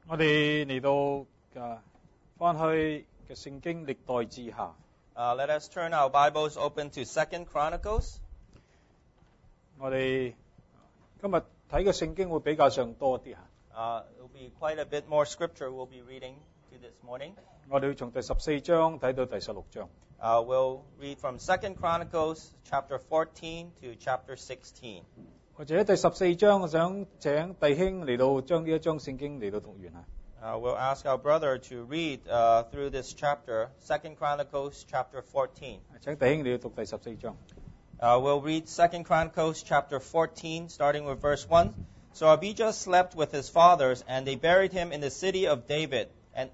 我哋嚟到翻去嘅聖經歷代志下。 Let us turn our Bibles open to 2 Chronicles. 我哋今日睇嘅聖經會比較上多啲嚇。 It will be quite a bit more scripture we'll be reading to this morning. 我哋會從第14章睇到第16章。 We'll read from 2 Chronicles chapter 14 to chapter 16. 或者第14章，我想請弟兄嚟到將呢一章聖經嚟到讀完嚇。 We'll ask our brother to read through this chapter, 2 Chronicles chapter 14. 請弟兄嚟到讀第14章。 We'll read 2 Chronicles chapter 14, starting with verse 1. So Abijah slept with his fathers, and they buried him in the city of David. And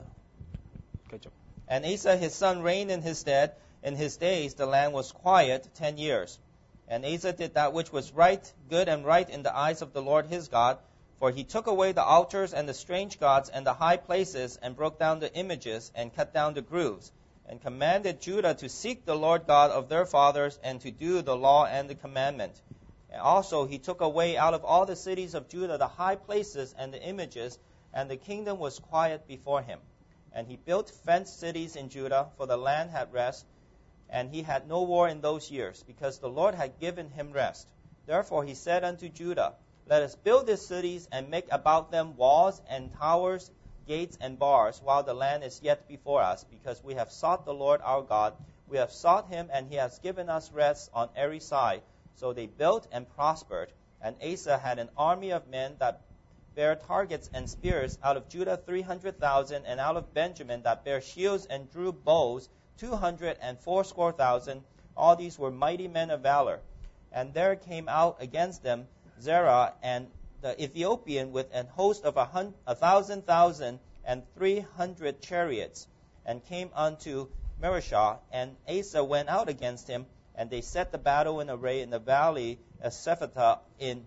Asa his son reigned in his stead. In his days the land was quiet 10 years. And Asa did that which was right, good and right in the eyes of the Lord his God, for he took away the altars and the strange gods and the high places, and broke down the images, and cut down the groves, and commanded Judah to seek the Lord God of their fathers, and to do the law and the commandment. And also he took away out of all the cities of Judah the high places and the images, and the kingdom was quiet before him. And he built fenced cities in Judah, for the land had rest, and he had no war in those years, because the Lord had given him rest. Therefore he said unto Judah, Let us build these cities, and make about them walls and towers, gates and bars, while the land is yet before us, because we have sought the Lord our God. We have sought him, and he has given us rest on every side. So they built and prospered. And Asa had an army of men that bare targets and spears, out of Judah 300,000, and out of Benjamin that bare shields and drew bows 280,000. All these were mighty men of valor. And there came out against them Zerah and the Ethiopian with an host of 1,000,000 and 300 chariots, and came unto Marishah. And Asa went out against him, and they set the battle in array in the valley of Sephatah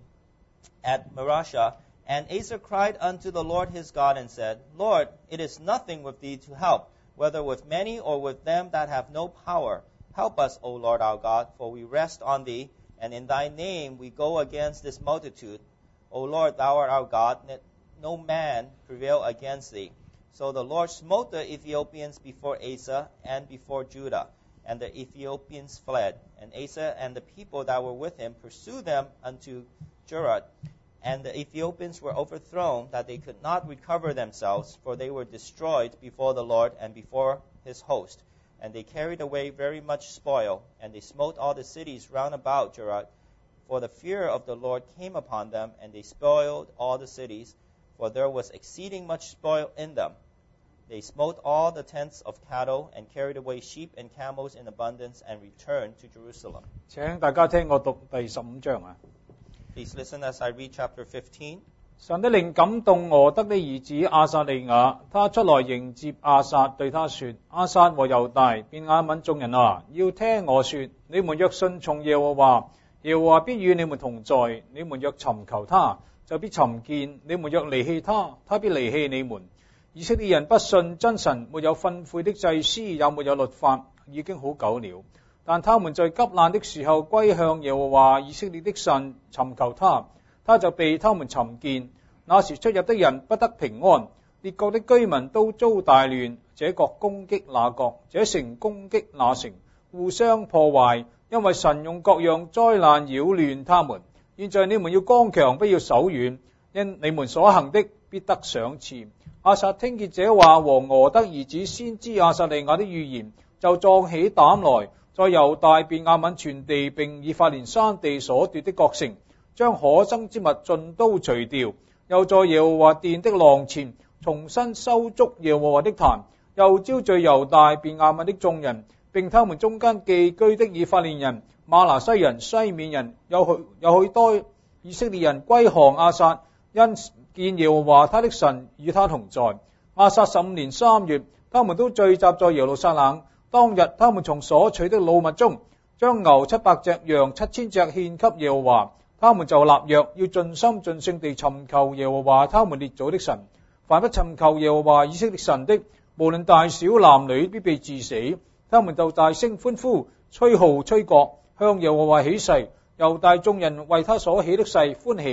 at Marishah. And Asa cried unto the Lord his God, and said, Lord, it is nothing with thee to help, whether with many or with them that have no power. Help us, O Lord our God, for we rest on thee, and in thy name we go against this multitude. O Lord, thou art our God, let no man prevail against thee. So the Lord smote the Ethiopians before Asa and before Judah, and the Ethiopians fled. And Asa and the people that were with him pursued them unto Jerusalem. And the Ethiopians were overthrown, that they could not recover themselves, for they were destroyed before the Lord and before his host. And they carried away very much spoil, and they smote all the cities round about Jerusalem. For the fear of the Lord came upon them, and they spoiled all the cities, for there was exceeding much spoil in them. They smote all the tents of cattle, and carried away sheep and camels in abundance, and returned to Jerusalem. 請大家聽我讀第15章啊。 Please listen as I read chapter 15. 神的靈感動俄得的兒子亞撒利雅，他出來迎接亞撒，對他說：亞撒和猶大、便雅憫眾人啊，要聽我說，你們若順從耶和華，耶和華必與你們同在；你們若尋求他，就必尋見；你們若離棄他，他必離棄你們。以色列人不信真神，沒有訓誨的祭司，也沒有律法，已經好久了。但他們在急難的時候歸向耶和華以色列的神，尋求他，他就被他們尋見。那時出入的人不得平安，列國的居民都遭大亂，這國攻擊那國，這城攻擊那城，互相破壞，因為神用各樣災難擾亂他們。現在你們要剛強，不要手軟，因你們所行的必得賞賜。亞撒聽見這話和俄得兒子先知亞撒利雅的預言，就壯起膽來，在猶大便雅憫全地並以法蓮山地所奪的各城，將可憎之物盡都除掉，又在耶和華殿的廊前重新修築耶和華的壇，又招聚猶大便雅憫的眾人，並他們中間寄居的以法蓮人、瑪拿西人、西緬人，有許多以色列人歸降亞撒，因見耶和華他的神與他同在。亞撒15年3月，他們都聚集在耶路撒冷。當日他們從所取的擄物中，將牛700隻、羊7000隻獻給耶和華。他們就立約，要盡心盡性地尋求耶和華他們列祖的神。凡不尋求耶和華以色列神的，無論大小男女，必被治死。他們就大聲歡呼，吹號吹角，向耶和華起誓。猶大眾人為他所起的誓歡喜，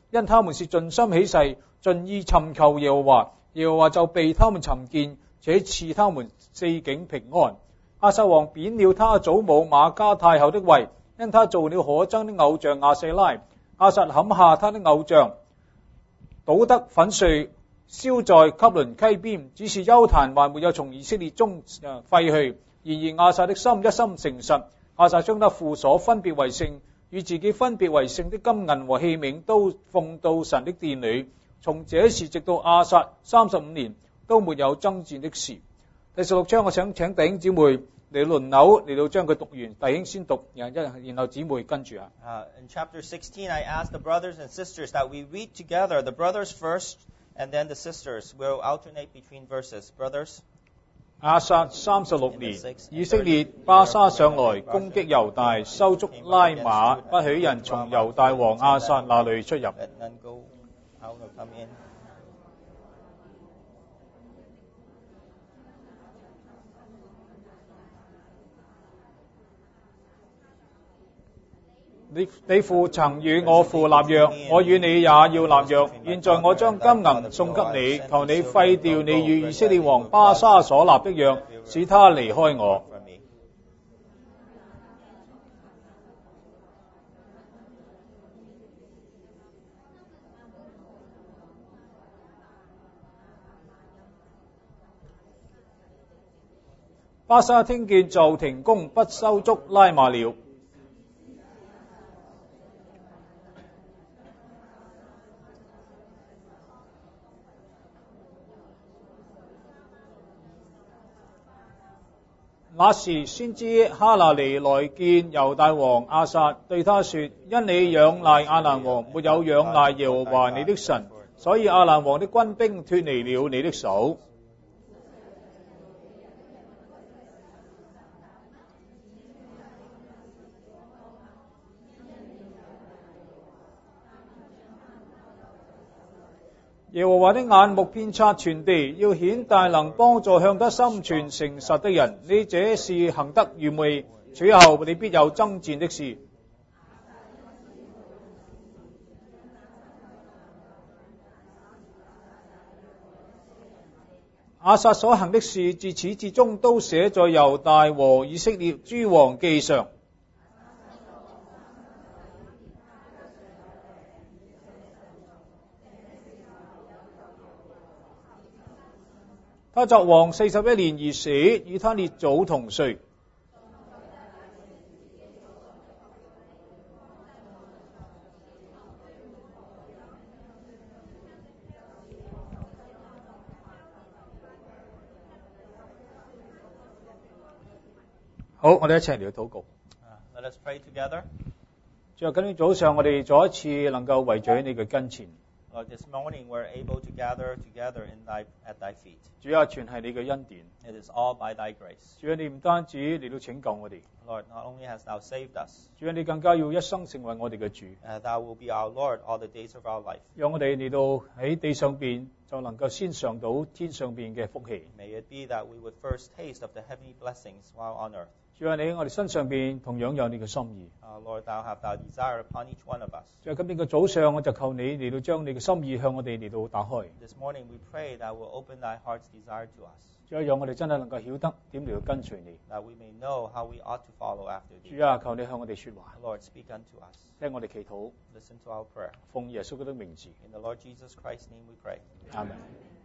因他們是盡心起誓，盡意尋求耶和華，耶和華就被他們尋見，且賜他們四境平安。亞撒王貶了他祖母瑪迦太后的位，因他做了可憎的偶像亞舍拉。亞撒砍下他的偶像，搗得粉碎，燒在汲淪溪邊，只是邱壇還沒有從以色列中廢去。然而亞撒的心一心誠實，亞撒將他父所分別為聖，與自己分別為聖的金銀和器皿都奉到神的殿裏。從這時直到亞撒35年都沒有爭戰的事。第16章我想請弟兄姊妹嚟輪流嚟到將佢讀完，弟兄先讀，然後姊妹跟住啊。 In chapter 16, I asked the brothers and sisters that we read together, the brothers first, and then the sisters. We'll alternate between verses. Brothers. 亞撒36年，以色列巴沙上來攻擊猶大，收足拉馬，不許人從猶大王亞撒那裏出入。 Let none go out or come in. 你父曾與我父立約，我與你也要立約。現在我將金銀送給你，求你廢掉你與以色列王巴沙所立的約，使他離開我。巴沙聽見就停工，不收足拉馬了。那時先知哈拿尼來見猶大王亞撒，對他說：因你仰賴亞蘭王，沒有仰賴耶和華你的神，所以亞蘭王的軍兵脫離了你的手。耶和華的眼目遍察全地，要顯大能幫助向他心存誠實的人。你這事行得愚昧，隨後你必有爭戰的事。亞撒所行的事，自始至終都寫在猶大和以色列諸王記上。他作王41年而死，與他列祖同歲。好，我哋一齊嚟禱告。 Let us pray together. 最後今天早上，我哋再一次能夠圍在你嘅跟前。 Lord, this morning we're able to gather together at thy feet. 主啊，全係你嘅恩典。 It is all by thy grace. 主啊，你唔單止嚟到拯救我哋。 Lord, not only hast thou saved us, 主啊，你更加要一生成為我哋嘅主。 thou will be our Lord all the days of our life. 讓我哋嚟到喺地上邊就能夠先嘗到天上邊嘅福氣。 May it be that we would first taste of the heavenly blessings while on earth. 主啊，你喺我哋身上邊同樣有你嘅心意。 Lord, thou have thy desire upon each one of us. 主啊，今天嘅早上我就求你嚟到將你嘅心意向我哋嚟到打開。 This morning we pray that will open thy heart's desire to us. 主啊，讓我哋真係能夠曉得點嚟到跟隨你。 That we may know how we ought to follow after thee. 主啊，求你向我哋說話。 Lord, speak unto us. 聽我哋祈禱。 Listen to our prayer. 奉耶穌基督名字。 In the Lord Jesus Christ's name we pray. 阿們。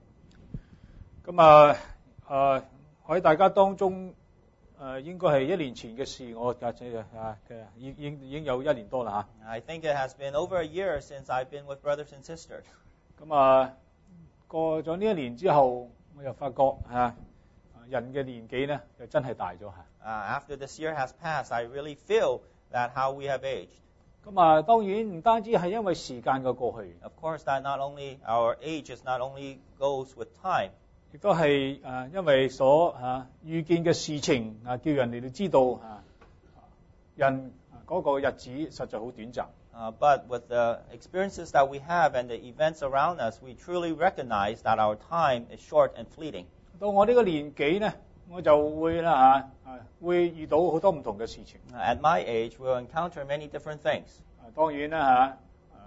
咁喺大家當中。應該係1年前嘅事，我已經有1年多啦嚇。 I think it has been over a year since I've been with brothers and sisters. 咁過咗呢1年之後，我又發覺人嘅年紀咧就真係大咗嚇。 After this year has passed, I really feel that how we have aged. 咁當然唔單止係因為時間嘅過去。 Of course, that not only our age is not only goes with time. 亦都係因為所遇見嘅事情叫人哋都知道人嗰個日子實在好短暫。 But with the experiences that we have and the events around us, we truly recognize that our time is short and fleeting. 到我呢個年紀呢，我就會會遇到好多唔同嘅事情。 At my age, we'll encounter many different things. 當然啦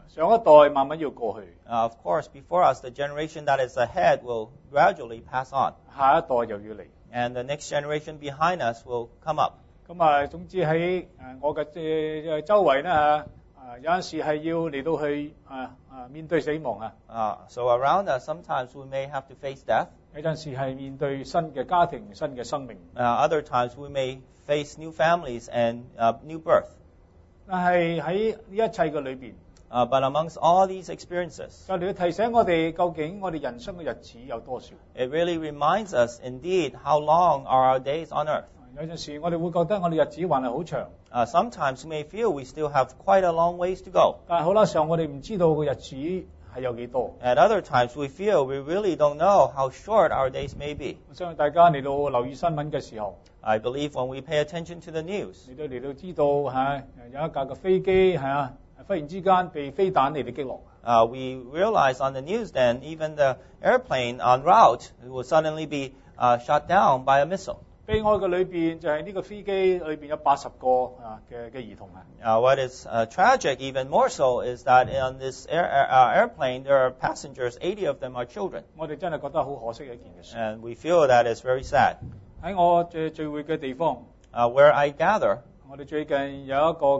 上一代慢慢要過去， Of course, before us, the generation that is ahead will gradually pass on, 下一代又要嚟。 and the next generation behind us will come up. 咁啊，總之喺我嘅周圍咧有陣時係要嚟到去面對死亡啊， So around us, sometimes we may have to face death. 有陣時係面對新嘅家庭、新嘅生命。 Other times, we may face new families and new birth. 但係喺呢一切嘅裏邊， But amongst all these experiences, 就嚟要提醒我哋，究竟我哋人生嘅日子有多少？ it really reminds us, indeed, how long are our days on earth. 有陣時我哋會覺得我哋日子還係好長， Sometimes we may feel we still have quite a long ways to go. 但係好多時候我哋唔知道個日子係有幾多。 At other times, we feel we really don't know how short our days may be. 我相信大家嚟到留意新聞嘅時候， I believe when we pay attention to the news, 你都嚟到知道有一架嘅飛機忽然之間被飛彈嚟到擊落。 we realize on the news then, even the airplane en route will suddenly be shot down by a missile. 悲哀嘅裏邊就係呢個飛機裏邊有80個嘅兒童啊。 What is tragic, even more so, is that on this airplane there are passengers. 80 of them are children, 我哋真係覺得好可惜嘅一件嘅事。 and we feel that is very sad. 喺我聚會嘅地方， Where I gather, 我哋最近有一個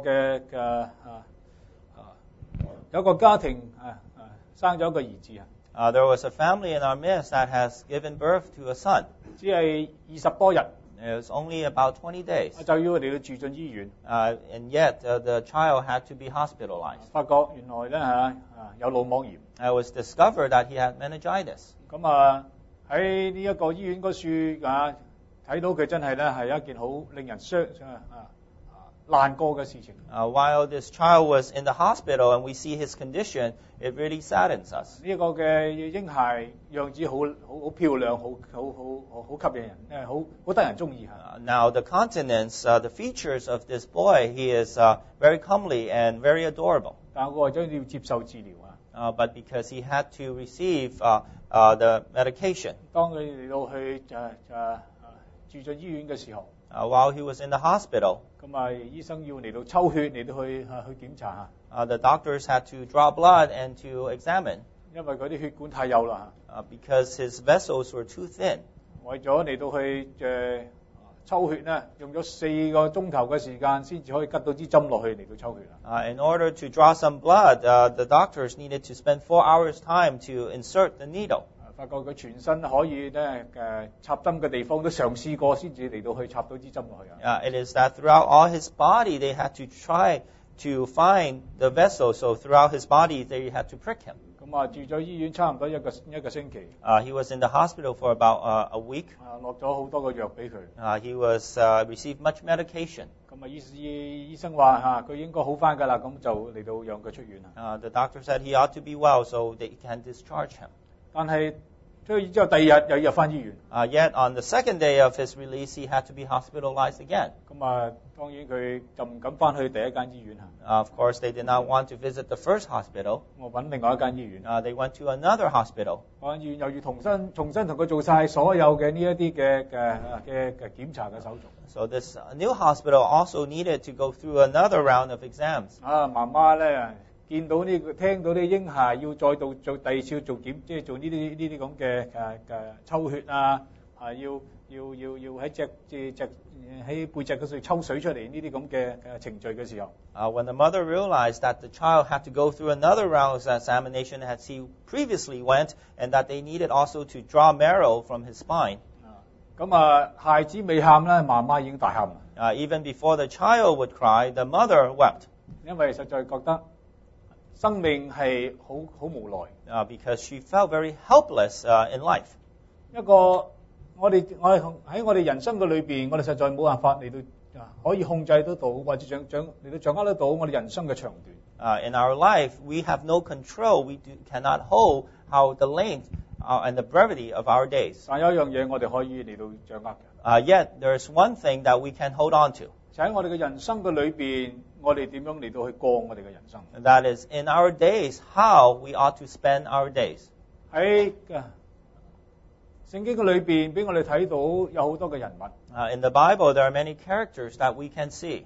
有一個家庭生咗一個兒子啊， there was a family in our midst that has given birth to a son. 只係20多日 It was only about 20 days, 就要嚟到住進醫院， and yet the child had to be hospitalized. 發覺原來咧有腦膜炎。 It was discovered that he had meningitis. 咁喺呢一個醫院嗰處睇到佢真係咧係一件好令人難過嘅事情。 While this child was in the hospital and we see his condition, it really saddens us. 呢一個嘅嬰孩樣子好漂亮，好吸引人，好得人中意嚇。 Now the countenance, the features of this boy, he is very comely and very adorable. 但係我為咗要接受治療 But because he had to receive the medication, 當佢嚟到去住進醫院嘅時候， while he was in the hospital, 咁醫生要嚟到抽血嚟到去檢查下， the doctors had to draw blood and to examine 因為佢啲血管太幼啦， because his vessels were too thin. 為咗嚟到去抽血呢，用咗4個鐘頭嘅時間先至可以吉到支針落去嚟到抽血啦。 In order to draw some blood, the doctors needed to spend 4 hours' time to insert the needle. 發覺佢全身可以咧插針嘅地方都嘗試過，先至嚟到去插到支針落去啊。 It is that throughout all his body, they had to try to find the vessel. So throughout his body, they had to prick him. 咁住咗醫院差唔多一個星期， He was in the hospital for about a week. 落咗好多個藥俾佢。 He was received much medication. 咁醫生話佢應該好翻㗎啦，咁就嚟到讓佢出院啦。 The doctor said he ought to be well, so they can discharge him. 但係出院之後第2日又入翻醫院。 Yet on the second day of his release, he had to be hospitalized again. 咁當然佢就唔敢翻去第一間醫院 Of course, they did not want to visit the first hospital. 我揾另外一間醫院。 They went to another hospital. 嗰間醫院又要重新同佢做晒所有嘅呢一啲嘅檢查嘅手續。 So this new hospital also needed to go through another round of exams. 媽媽咧見到聽到啲嬰孩要再做第2次做檢，即係做呢啲咁嘅抽血要喺背脊嗰度抽水出嚟呢啲咁嘅程序嘅時候， When the mother realized that the child had to go through another round of examination as he previously went, and that they needed also to draw marrow from his spine. 咁孩子未喊咧，媽媽已經大喊啦。 Even before the child would cry, the mother wept. 因為實在覺得生命係好無奈。 Because she felt very helpless in life. 一個我哋喺我哋人生嘅裏邊，我哋實在冇辦法嚟到可以控制得到，或者嚟到掌握得到我哋人生嘅長短。 In our life, we have no control. We cannot hold how the length and the brevity of our days. 但有一樣嘢我哋可以嚟到掌握嘅， Yet there is one thing that we can hold on to. 就喺我哋嘅人生嘅裏邊，我哋點樣嚟到去過我哋嘅人生。 And that is in our days, how we ought to spend our days. 喺聖經嘅裏邊，俾我哋睇到有好多嘅人物。 In the Bible, there are many characters that we can see.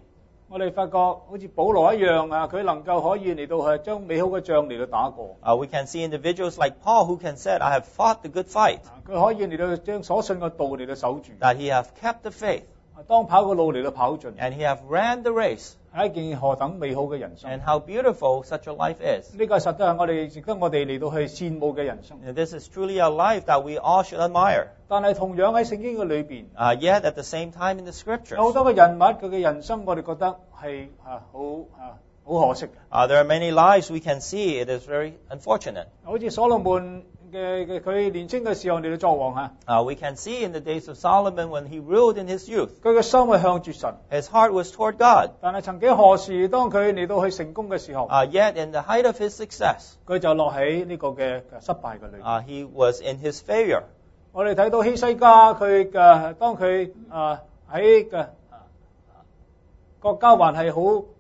我哋發覺好似保羅一樣啊，佢能夠可以嚟到係將美好嘅仗嚟到打過。 We can see individuals like Paul who can say, I have fought the good fight. 佢可以嚟到將所信嘅道嚟到守住。 That he have kept the faith. 當跑嘅路嚟到跑盡。 And he have ran the race. 係一件何等美好嘅人生。 And how beautiful such a life is. 呢個實在係我哋值得我哋嚟到去羨慕嘅人生。 This is truly a life that we all should admire. 但係同樣喺聖經嘅裏邊， Yet at the same time in the scriptures, 有好多嘅人物佢嘅人生，我哋覺得係好可惜嘅。 there are many lives we can see. It is very unfortunate. 好似所羅門嘅佢年輕嘅時候嚟到作王嚇。 We can see in the days of Solomon when he ruled in his youth. 佢嘅心係向住神。 His heart was toward God. 但係曾幾何時，當佢嚟到去成功嘅時候， Yet in the height of his success, 佢就落喺呢個嘅失敗嘅裏邊。 he was in his failure. 我哋睇到希西家佢嘅當佢喺嘅國家還係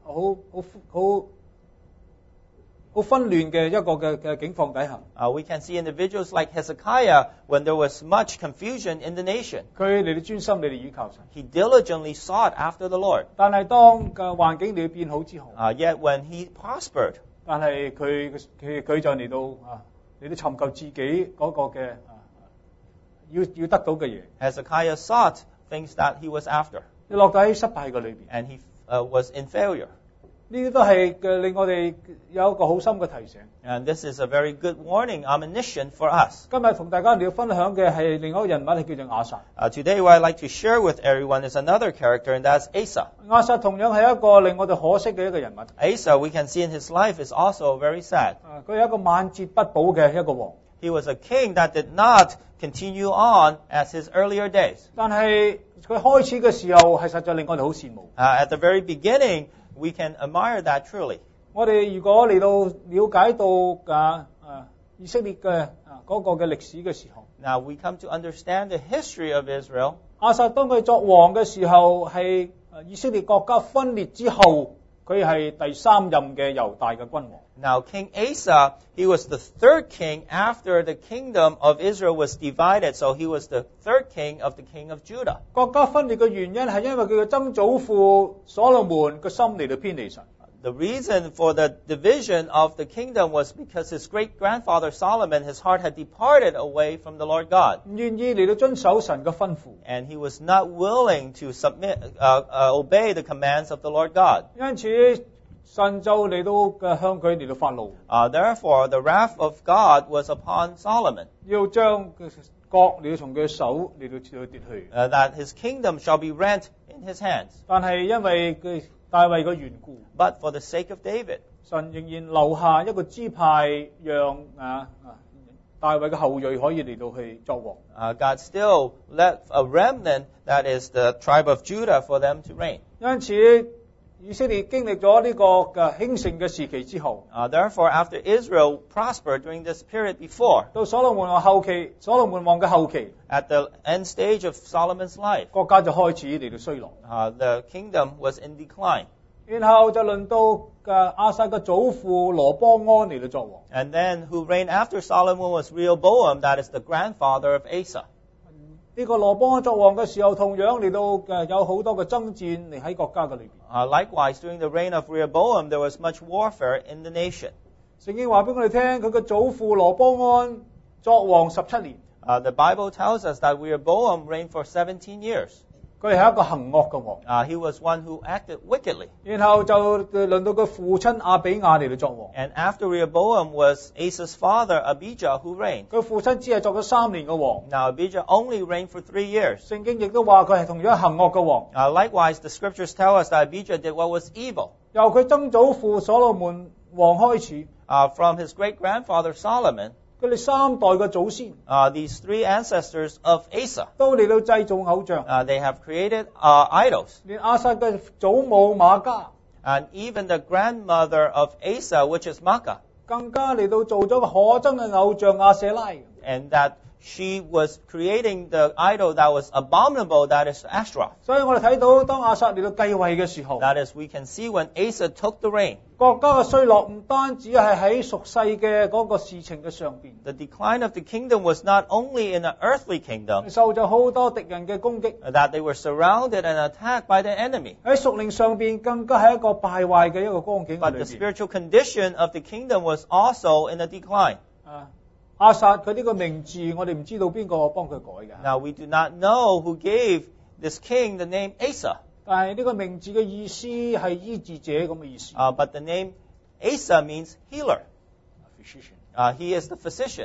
好紛亂嘅一個嘅境況底下。 We can see individuals like Hezekiah when there was much confusion in the nation. 佢嚟到專心嚟到依靠神。 He diligently sought after the Lord. 但係當嘅環境嚟到變好之後， Yet when he prospered, 但係佢就嚟到尋求自己嗰個嘅要得到嘅嘢。 Hezekiah sought things that he was after. 你落到喺失敗嘅裏邊， And he was in failure. 呢啲都係令我哋有一個好深嘅提醒。 And this is a very good warning, admonition for us. 今日同大家嚟到分享嘅係另外一個人物，係叫做亞薩。 Today what I'd like to share with everyone is another character, and that's Asa. 亞薩同樣係一個令我哋可惜嘅一個人物。 Asa, we can see in his life, is also very sad. 佢係一個晚節不保嘅一個王。 He was a king that did not continue on as his earlier days. 但係佢開始嘅時候係實在令我哋好羨慕。 At the very beginning, we can admire that truly. 我哋如果嚟到了解到以色列嘅嗰個嘅歷史嘅時候， Now we come to understand the history of Israel. 亞薩當佢作王嘅時候，係以色列國家分裂之後，佢係第三任嘅猶大嘅君王。 Now King Asa, he was the third king after the kingdom of Israel was divided. So he was the third king of the king of Judah. 國家分裂嘅原因係因為佢嘅曾祖父所羅門個心嚟到偏離神。 The reason for the division of the kingdom was because his great-grandfather Solomon, his heart had departed away from the Lord God. 唔願意嚟到遵守神嘅吩咐， And he was not willing to obey the commands of the Lord God. 因此神就嚟到向佢嚟到發怒， Therefore, the wrath of God was upon Solomon, 要將國嚟到從佢嘅手嚟到奪去。 that his kingdom shall be rent in his hands. 但係因為佢大衛嘅緣故， But for the sake of David, 神仍然留下一個支派，讓大衛嘅後裔可以嚟到去作王。 God still left a remnant, that is the tribe of Judah, for them to reign. 因此以色列經歷咗呢個嘅興盛嘅時期之後， Therefore, after Israel prospered during this period before, 到所羅門王後期，所羅門王嘅後期， at the end stage of Solomon's life, 國家就開始嚟到衰落。 the kingdom was in decline. 然後就輪到亞薩嘅祖父羅波安嚟到作王。 And then who reigned after Solomon was Rehoboam, that is the grandfather of Asa. 呢個羅波安作王嘅時候，同樣嚟到有好多嘅爭戰嚟喺國家嘅裏邊。 Likewise, during the reign of Rehoboam, there was much warfare in the nation. 聖經話俾我哋聽，佢嘅祖父羅波安作王17年， The Bible tells us that Rehoboam reigned for 17 years. 佢係一個行惡嘅王。 He was one who acted wickedly. 然後就輪到佢父親亞比亞嚟到作王。 And after Rehoboam was Asa's father, Abijah, who reigned. 佢父親只係作咗3年嘅王。 Now, Abijah only reigned for 3 years. 聖經亦都話佢係同樣行惡嘅王。 Likewise, the scriptures tell us that Abijah did what was evil. 由佢曾祖父所羅門王開始， From his great-grandfather Solomon, 佢哋3代嘅祖先 these 3 ancestors of Asa, 都嚟到製造偶像。 they have created idols. 連亞薩嘅祖母瑪迦 And even the grandmother of Asa, which is Makkah, 更加嚟到做咗個可憎嘅偶像亞舍拉。 and that she was creating the idol that was abominable, that is Ashtaroth. 所以我哋睇到當亞撒嚟到繼位嘅時候， That is, we can see when Asa took the reign, 國家嘅衰落唔單止係喺屬世嘅嗰個事情嘅上邊， the decline of the kingdom was not only in the earthly kingdom, 受咗好多敵人嘅攻擊， that they were surrounded and attacked by the enemy. 喺屬靈上邊更加係一個敗壞嘅一個光景喺 But 裏 the 邊。 spiritual condition of the kingdom was also in a decline. 亞撒佢呢個名字，我哋唔知道邊個幫佢改嘅。 Now, we do not know who gave this king the name Asa, 但係呢個名字嘅意思係醫治者咁嘅意思。 but the name Asa means healer. He is the physician.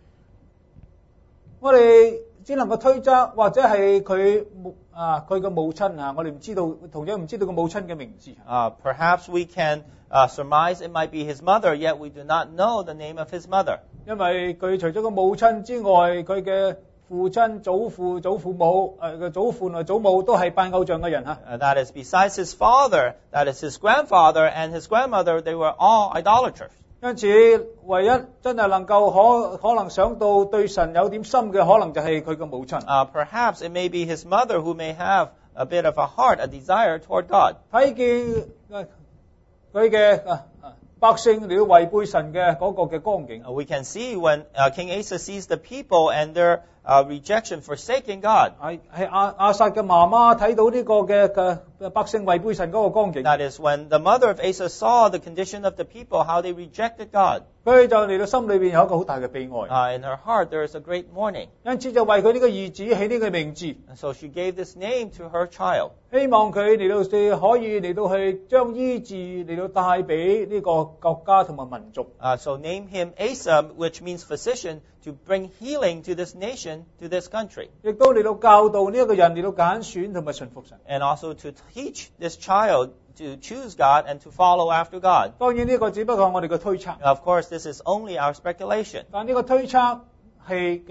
我哋只能夠推測，或者係佢嘅母親啊，我哋唔知道，同樣唔知道個母親嘅名字。 Perhaps we can surmise it might be his mother, yet we do not know the name of his mother. 因為佢除咗個母親之外，佢嘅父親、祖父、祖父母、嘅祖父同祖母都係拜偶像嘅人嚇。 That is, besides his father, that is his grandfather and his grandmother, they were all idolaters. 因此，唯一真係能夠可能想到對神有點深嘅，可能就係佢嘅母親。 Perhaps it may be his mother who may have a bit of a heart, a desire toward God. 睇見佢嘅百姓嚟到違背神嘅嗰個嘅光景。 We can see when King Asa sees the people and their rejection, forsaking God. 係亞撒嘅媽媽睇到呢個嘅百姓違背神嗰個光景， That is, when the mother of Asa saw the condition of the people, how they rejected God. 佢就嚟到心裏邊有一個好大嘅悲哀， In her heart, there is a great mourning. 因此就為佢呢個兒子起呢個名字， And so she gave this name to her child. 希望佢嚟到可以嚟到去將醫治嚟到帶俾呢個國家同埋民族。 So name him Asa, which means physician, to bring healing to this nation, to this country. 亦都嚟到教導呢一個人嚟到揀選同埋順服神。 And also to teach this child to choose God and to follow after God. 當然呢個只不過係我哋嘅推測， Of course, this is only our speculation. 但呢個推測係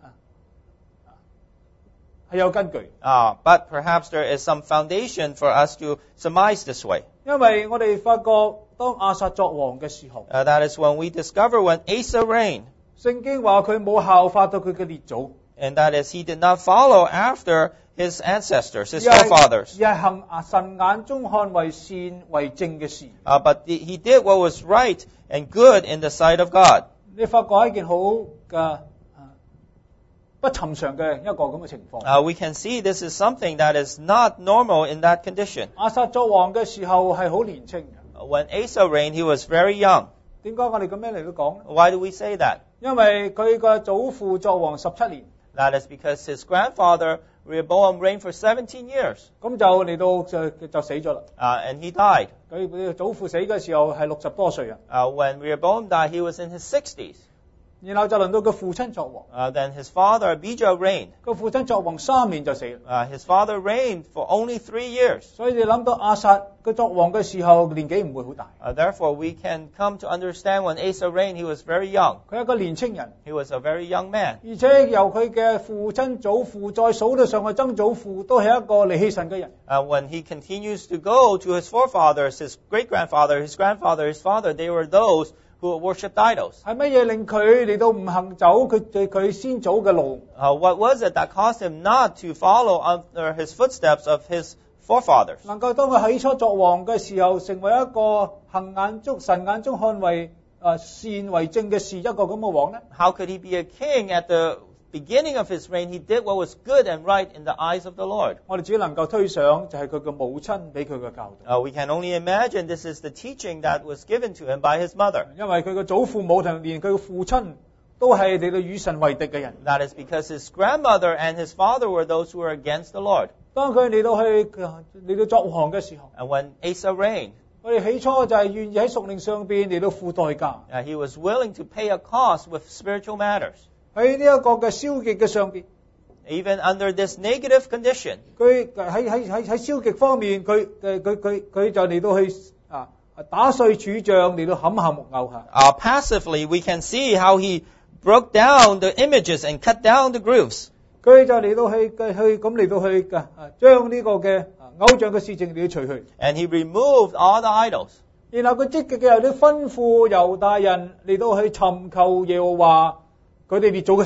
有根據， But perhaps there is some foundation for us to surmise this way. 因為我哋發覺當亞撒作王嘅時候， That is when we discover when Asa reigned, 聖經話佢冇效法到佢嘅列祖。 and that is he did not follow after his ancestors, his 而係 forefathers. 行神眼中看為善為正嘅事。 But he did what was right and good in the sight of God. 你發覺係一件好嘅不尋常嘅一個咁嘅情況。 We can see this is something that is not normal in that condition. 亞撒作王嘅時候係好年青嘅。 When Asa reigned, he was very young. 點解我哋咁樣嚟到講呢？ Why do we say that? 因為佢嘅祖父作王17年， That is because his grandfather, Rehoboam, reigned for 17 years. 咁就嚟到就死咗啦。 And he died. 佢祖父死嘅時候係60多歲啊， When Rehoboam died, he was in his 60s. 然後就輪到佢父親作王。 Then his father, Abijah, reigned. 佢父親作王3年就死啦。 His father reigned for only 3 years. 所以你諗到亞撒佢作王嘅時候年紀唔會好大， Therefore, we can come to understand when Asa reigned, he was very young. 佢係一個年青人。 He was a very young man. 而且由佢嘅父親、祖父再數到上去曾祖父，都係一個離棄神嘅人。 When he continues to go to his forefathers, his great-grandfather, his grandfather, his father, they were those who worshipped idols. 係乜嘢令佢嚟到唔行走佢先祖嘅路？ What was it that caused him not to follow under his footsteps of his forefathers? 能夠當佢起初作王嘅時候，成為一個神眼中看為善為正嘅事，一個咁嘅王呢？ How could he be a king at the beginning of his reign? He did what was good and right in the eyes of the Lord. 我哋只能夠推想，就係佢嘅母親俾佢嘅教導。 We can only imagine this is the teaching that was given to him by his mother. 因為佢嘅祖父母同連佢嘅父親都係嚟到與神為敵嘅人。 That is because his grandmother and his father were those who were against the Lord. 當佢嚟到作王嘅時候， And when Asa reigned, 我哋起初就係願意喺屬靈上邊嚟到付代價。 he was willing to pay a cost with spiritual matters. 喺呢一個嘅消極嘅上邊， Even under this negative condition, 佢喺消極方面，佢就嚟到去打碎柱像，嚟到砍下木偶嚇。 passively we can see how he broke down the images and cut down the grooves. 佢就嚟到去將呢個嘅偶像嘅事情嚟到除去。 And he removed all the idols. 然後佢積極嘅嚟到吩咐猶大人嚟到去尋求耶和華佢哋列祖嘅神。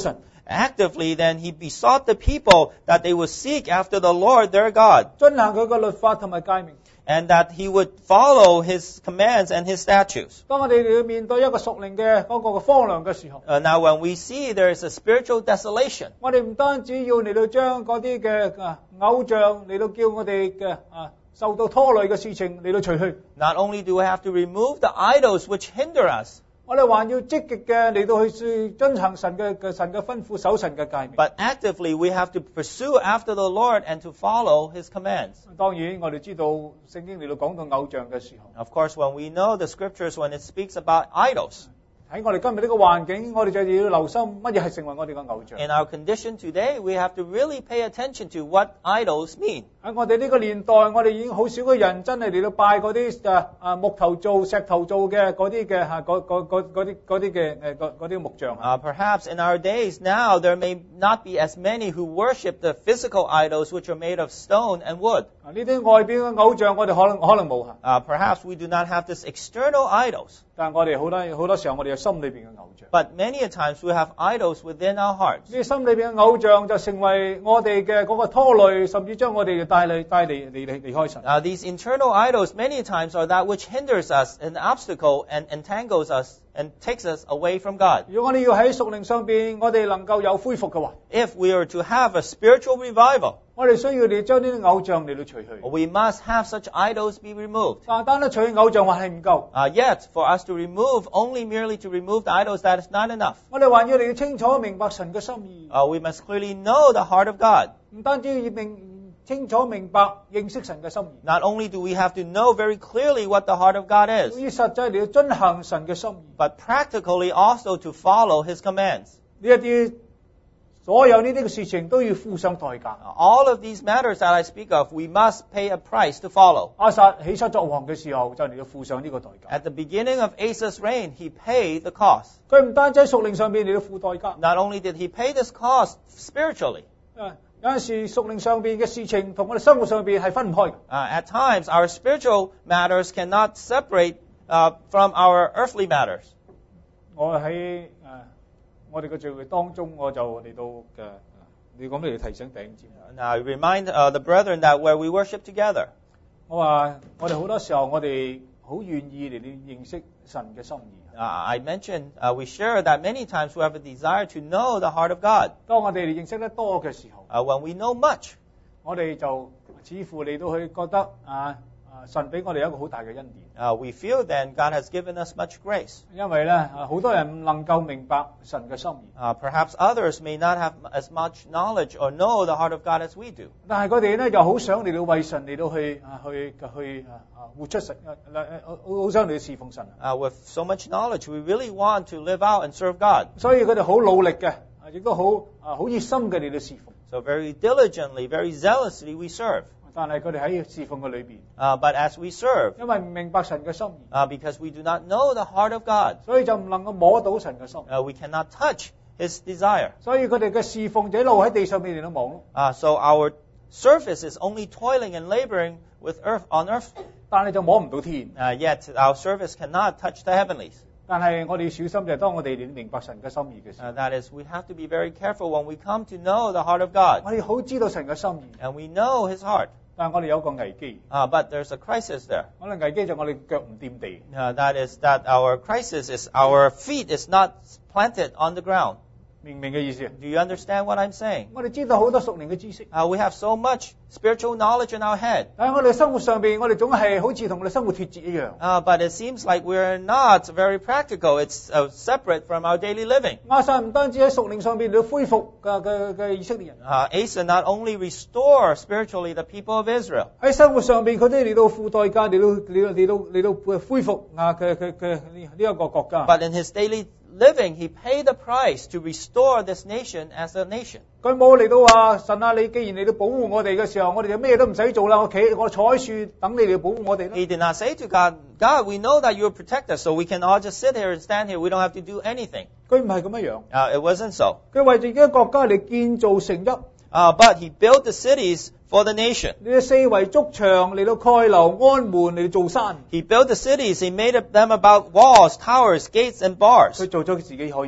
actively, then he besought the people that they would seek after the Lord their God, 遵行佢嘅律法同埋誡命。 and that he would follow his commands and his statutes. 當我哋要面對一個屬靈嘅嗰個荒涼嘅時候， Now, when we see there is a spiritual desolation, 我哋唔單止要嚟到將嗰啲嘅偶像嚟到叫我哋嘅受到拖累嘅事情嚟到除去， not only do we have to remove the idols which hinder us, 我哋還要積極嘅嚟到去遵行神嘅吩咐，守神嘅誡命。 but actively we have to pursue after the Lord and to follow his commands. 當然，我哋知道聖經嚟到講到偶像嘅時候， Of course, when we know the scriptures, when it speaks about idols, 喺我哋今日呢個環境，我哋就要留心乜嘢係成為我哋嘅偶像。 in our condition today, we have to really pay attention to what idols mean. 喺我哋呢個年代，我哋已經好少嘅人真係嚟到拜嗰啲木頭做、石頭做嘅嗰啲嘅嗰啲木像。 Perhaps in our days now, there may not be as many who worship the physical idols which are made of stone and wood. 呢啲外邊嘅偶像，我哋可能冇嚇。 Perhaps we do not have this external idols, 但係我哋好多時候，我哋有心裏邊嘅偶像。 but many a times we have idols within our hearts. 呢啲心裏邊嘅偶像就成為我哋嘅嗰個拖累，甚至將我哋帶離開神。 These internal idols many times are that which hinders us, an obstacle, and entangles us and takes us away from God. 如果我哋要喺屬靈上邊，我哋能夠有恢復嘅話， If we are to have a spiritual revival, 我哋需要你將呢啲偶像嚟到除去。 we must have such idols be removed. 但係單單除去偶像還係唔夠， Yet, for us to remove, only merely to remove the idols, that is not enough. 我哋還要你要清楚明白神嘅心意， We must clearly know the heart of God. 唔單止要清楚明白認識神嘅心意， Not only do we have to know very clearly what the heart of God 要 is, 實際嚟到遵行神嘅心意。 but practically also to follow His commands. 呢一啲所有呢啲嘅事情都要付上代價。 All of these matters that I speak of, we must pay a price to follow. 亞撒起初作王嘅時候，就嚟到付上呢個代價。 At the beginning of Asa's reign, he paid the cost. 佢唔單止喺屬靈上邊嚟到付代價， Not only did he pay this cost spiritually, 有陣時屬靈上邊嘅事情同我哋生活上邊係分唔開嘅。 at times our spiritual matters cannot separate from our earthly matters. 我喺我哋嘅聚會當中，我就嚟到你講咩嚟提醒弟兄姊妹？ Now, I remind the brethren that where we worship together, 我話我哋好多時候我哋好願意嚟到認識神嘅心意。 I mentioned, we share that many times we have a desire to know the heart of God. 當我哋認識得多嘅時候， When we know much, 我哋就似乎嚟到去覺得神俾我哋一個好大嘅恩典。 we feel then God has given us much grace. 因為咧好多人唔能夠明白神嘅心意， Perhaps others may not have as much knowledge or know the heart of God as we do. 但係佢哋咧又好想嚟到為神嚟到去活出神，好想嚟到侍奉神。 With so much knowledge, we really want to live out and serve God. 所以佢哋好努力嘅，亦都好熱心嘅嚟到侍奉。 So very diligently, very zealously we serve. 但係佢哋喺侍奉嘅裏邊， But as we serve, 因為唔明白神嘅心意， because we do not know the heart of God, 所以就唔能夠摸到神嘅心。 we cannot touch His desire. 所以佢哋嘅侍奉就一路喺地上面嚟到忙碌， So our service is only toiling and laboring with earth on earth. 但係就摸唔到天。 Yet our service cannot touch the heavenlies. 但係我哋要小心就係當我哋明白神嘅心意嘅時候， That is, we have to be very careful when we come to know the heart of God. 我哋好知道神嘅心意， And we know His heart. 但係我哋有個危機， But there's a crisis there. 可能危機就係我哋腳唔掂地。 That is that our crisis is our feet is not planted on the ground. 明唔明嘅意思？ Do you understand what I'm saying? 我哋知道好多屬靈嘅知識， We have so much spiritual knowledge in our head. 但係我哋生活上邊，我哋總係好似同我哋生活脫節一樣。 But it seems like we're not very practical. It's separate from our daily living. 亞撒唔單止喺屬靈上邊嚟恢復嘅以色列人， Asa not only restore spiritually the people of Israel, 喺生活上邊佢都嚟到付代價，嚟到恢復嘅呢一個國家。 but in his daily living, he paid the price to restore this nation as a nation. 佢冇嚟到話神啊，你既然嚟到保護我哋嘅時候，我哋就咩都唔使做啦，我坐喺樹等你嚟保護我哋啦。 He did not say to God, God, we know that you will protect us, so we can all just sit here and stand here. We don't have to do anything. 佢唔係咁樣樣， It wasn't so. 佢為自己嘅國家嚟建造城邑， But he built the cities for the nation. 嚟到四圍築牆，嚟到蓋樓安門，嚟到造山。 He built the cities. He made them about walls, towers, gates, and bars. 佢做咗佢自己可以做。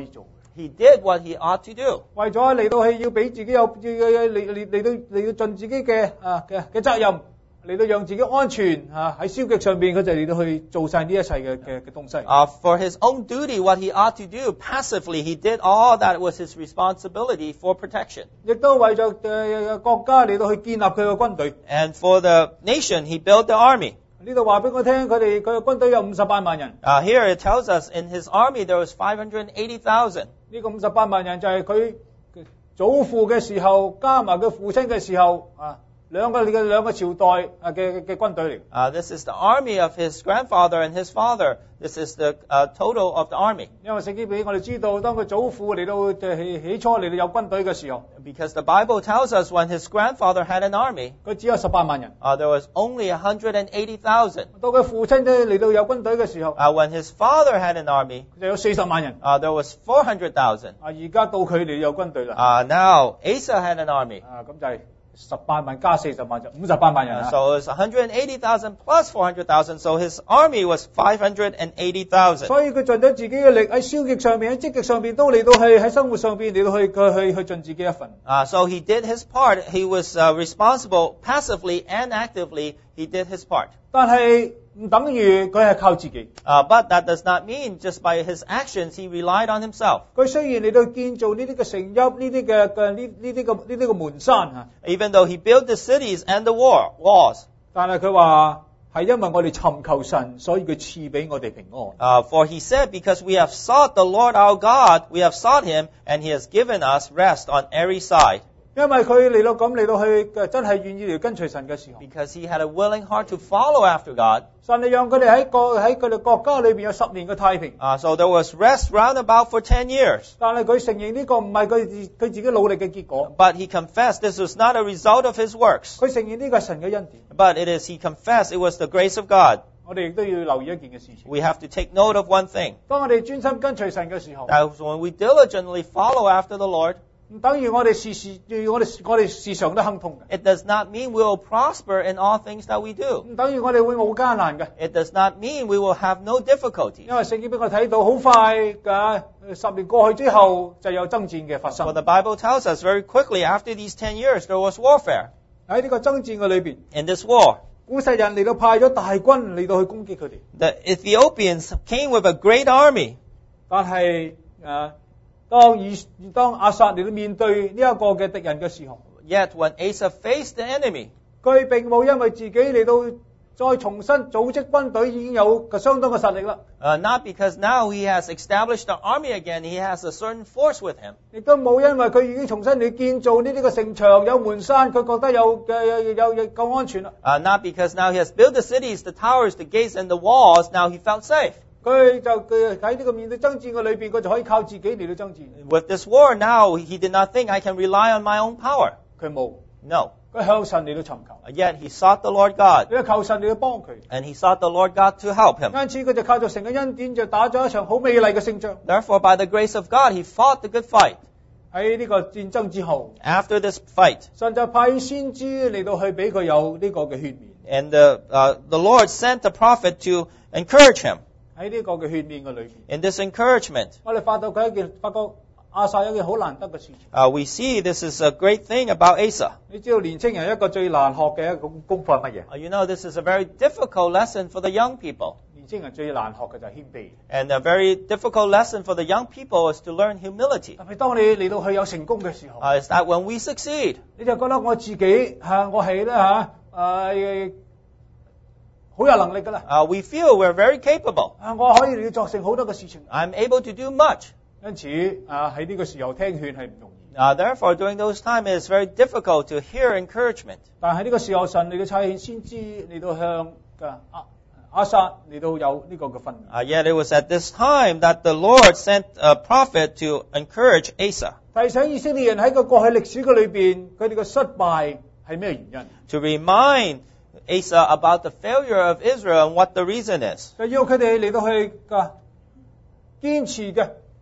he did what he ought to do. 為咗嚟到去要俾自己有嚟到盡自己嘅責任，嚟到讓自己安全喺消極上邊，佢就嚟到去做晒呢一切嘅東西。 For his own duty, what he ought to do, passively, he did all that was his responsibility for protection. 亦都為咗國家嚟到去建立佢嘅軍隊。 And for the nation, he built the army. 呢度話俾我聽，佢嘅軍隊有58萬人。 Here it tells us in his army there was 580,000. 呢個58萬人就係佢祖父嘅時候，加埋佢父親嘅時候兩個朝代嘅軍隊嚟。 This is the army of his grandfather and his father. This is the total of the army. 因為聖經俾我哋知道，當佢祖父嚟到起初嚟到有軍隊嘅時候， Because the Bible tells us when his grandfather had an army, 佢只有18萬人。 there was only 180,000. 到佢父親嚟到有軍隊嘅時候， When his father had an army, 就有40萬人。 there was 400,000. 而家到佢哋有軍隊啦。 Now Asa had an army. 咁就係18萬加40萬就58萬人。 So it's 180,000 plus 400,000. So his army was 580,000. 所以佢盡咗自己嘅力喺消極上面，喺積極上面都嚟到去喺生活上邊嚟到去盡自己一份。 So he did his part. He was responsible passively and actively. He did his part. 但係唔等於佢係靠自己。 But that does not mean just by his actions he relied on himself. 佢雖然嚟到建造呢啲嘅城邑，呢啲嘅門山 Even though he built the cities and the walls. 但係佢話係因為我哋尋求神，所以佢賜俾我哋平安。 For he said, because we have sought the Lord our God, we have sought him, and he has given us rest on every side. 因為佢嚟到去真係願意嚟跟隨神嘅時候， Because he had a willing heart to follow after God. 神係讓佢哋喺佢哋國家裏邊有10年嘅太平。 So there was rest round about for 10 years. 但係佢承認呢個唔係佢自己努力嘅結果。 But he confessed this was not a result of his works. 佢承認呢個係神嘅恩典。 But he confessed it was the grace of God. 我哋亦都要留意一件嘅事情。 We have to take note of one thing. 當我哋專心跟隨神嘅時候， That when we diligently follow after the Lord, 唔等於我哋時常都亨通嘅。 it does not mean we will prosper in all things that we do. 唔等於我哋會冇艱難嘅。 It does not mean we will have no difficulties. 因為聖經俾我睇到，好快嘅10年過去之後，就有爭戰嘅發 For 生。 the Bible tells us very quickly after these 10 years there was warfare. 喺呢個爭戰嘅裏邊， In this war, 古實人嚟到派咗大軍嚟到去攻擊佢哋。 the Ethiopians came with a great army. 但係當亞撒嚟到面對呢一個嘅敵人嘅時候， Yet when Asa faced the enemy, 佢並冇因為自己嚟到再重新組織軍隊，已經有相當嘅實力啦。 not because now he has established the army again, he has a certain force with him. 亦都冇因為佢已經重新嚟建造呢啲嘅城牆，有門山，佢覺得有夠安全啦。 Not because now he has built the cities, the towers, the gates, and the walls, now he felt safe. 佢喺呢個面對爭戰嘅裏邊，佢就可以靠自己嚟到爭戰。 With this war now, he did not think I can rely on my own power. 佢冇， No. 佢向神嚟到尋求， Yet he sought the Lord God, 佢求神嚟到幫佢。 and he sought the Lord God to help him. 因此佢就靠住神嘅恩典，就打咗一場好美麗嘅勝仗。 Therefore, by the grace of God, he fought the good fight. 喺呢個戰爭之後， After this fight, 神就派先知嚟到去俾佢有呢個嘅勸勉。 and the Lord sent the prophet to encourage him. 喺呢個嘅勸勉嘅裏邊， In this encouragement, 我哋發覺亞撒有一件好難得嘅事情。 we see this is a great thing about Asa. 你知道年青人一個最難學嘅一個功課係乜嘢？ You know, this is a very difficult lesson for the young people. 年青人最難學嘅就係謙卑。 And a very difficult lesson for the young people is to learn humility. 特別當你嚟到去有成功嘅時候， Is that when we succeed, 你就覺得我自己我係咧好有能力㗎啦。 we feel we're very capable. 我可以嚟到作成好多嘅事情。 I'm able to do much. 因此喺呢個時候聽勸係唔容易。 Therefore, during those times, it is very difficult to hear encouragement. 但係呢個時候，神嚟到差遣先知嚟到向亞撒嚟到有呢個嘅訓練。 Yet it was at this time that the Lord sent a prophet to encourage Asa, 提醒以色列人喺個過去歷史嘅裏邊，佢哋嘅失敗係咩原因？ to remind Asa about the failure of Israel and what the reason is. 就要佢哋嚟到去堅持嘅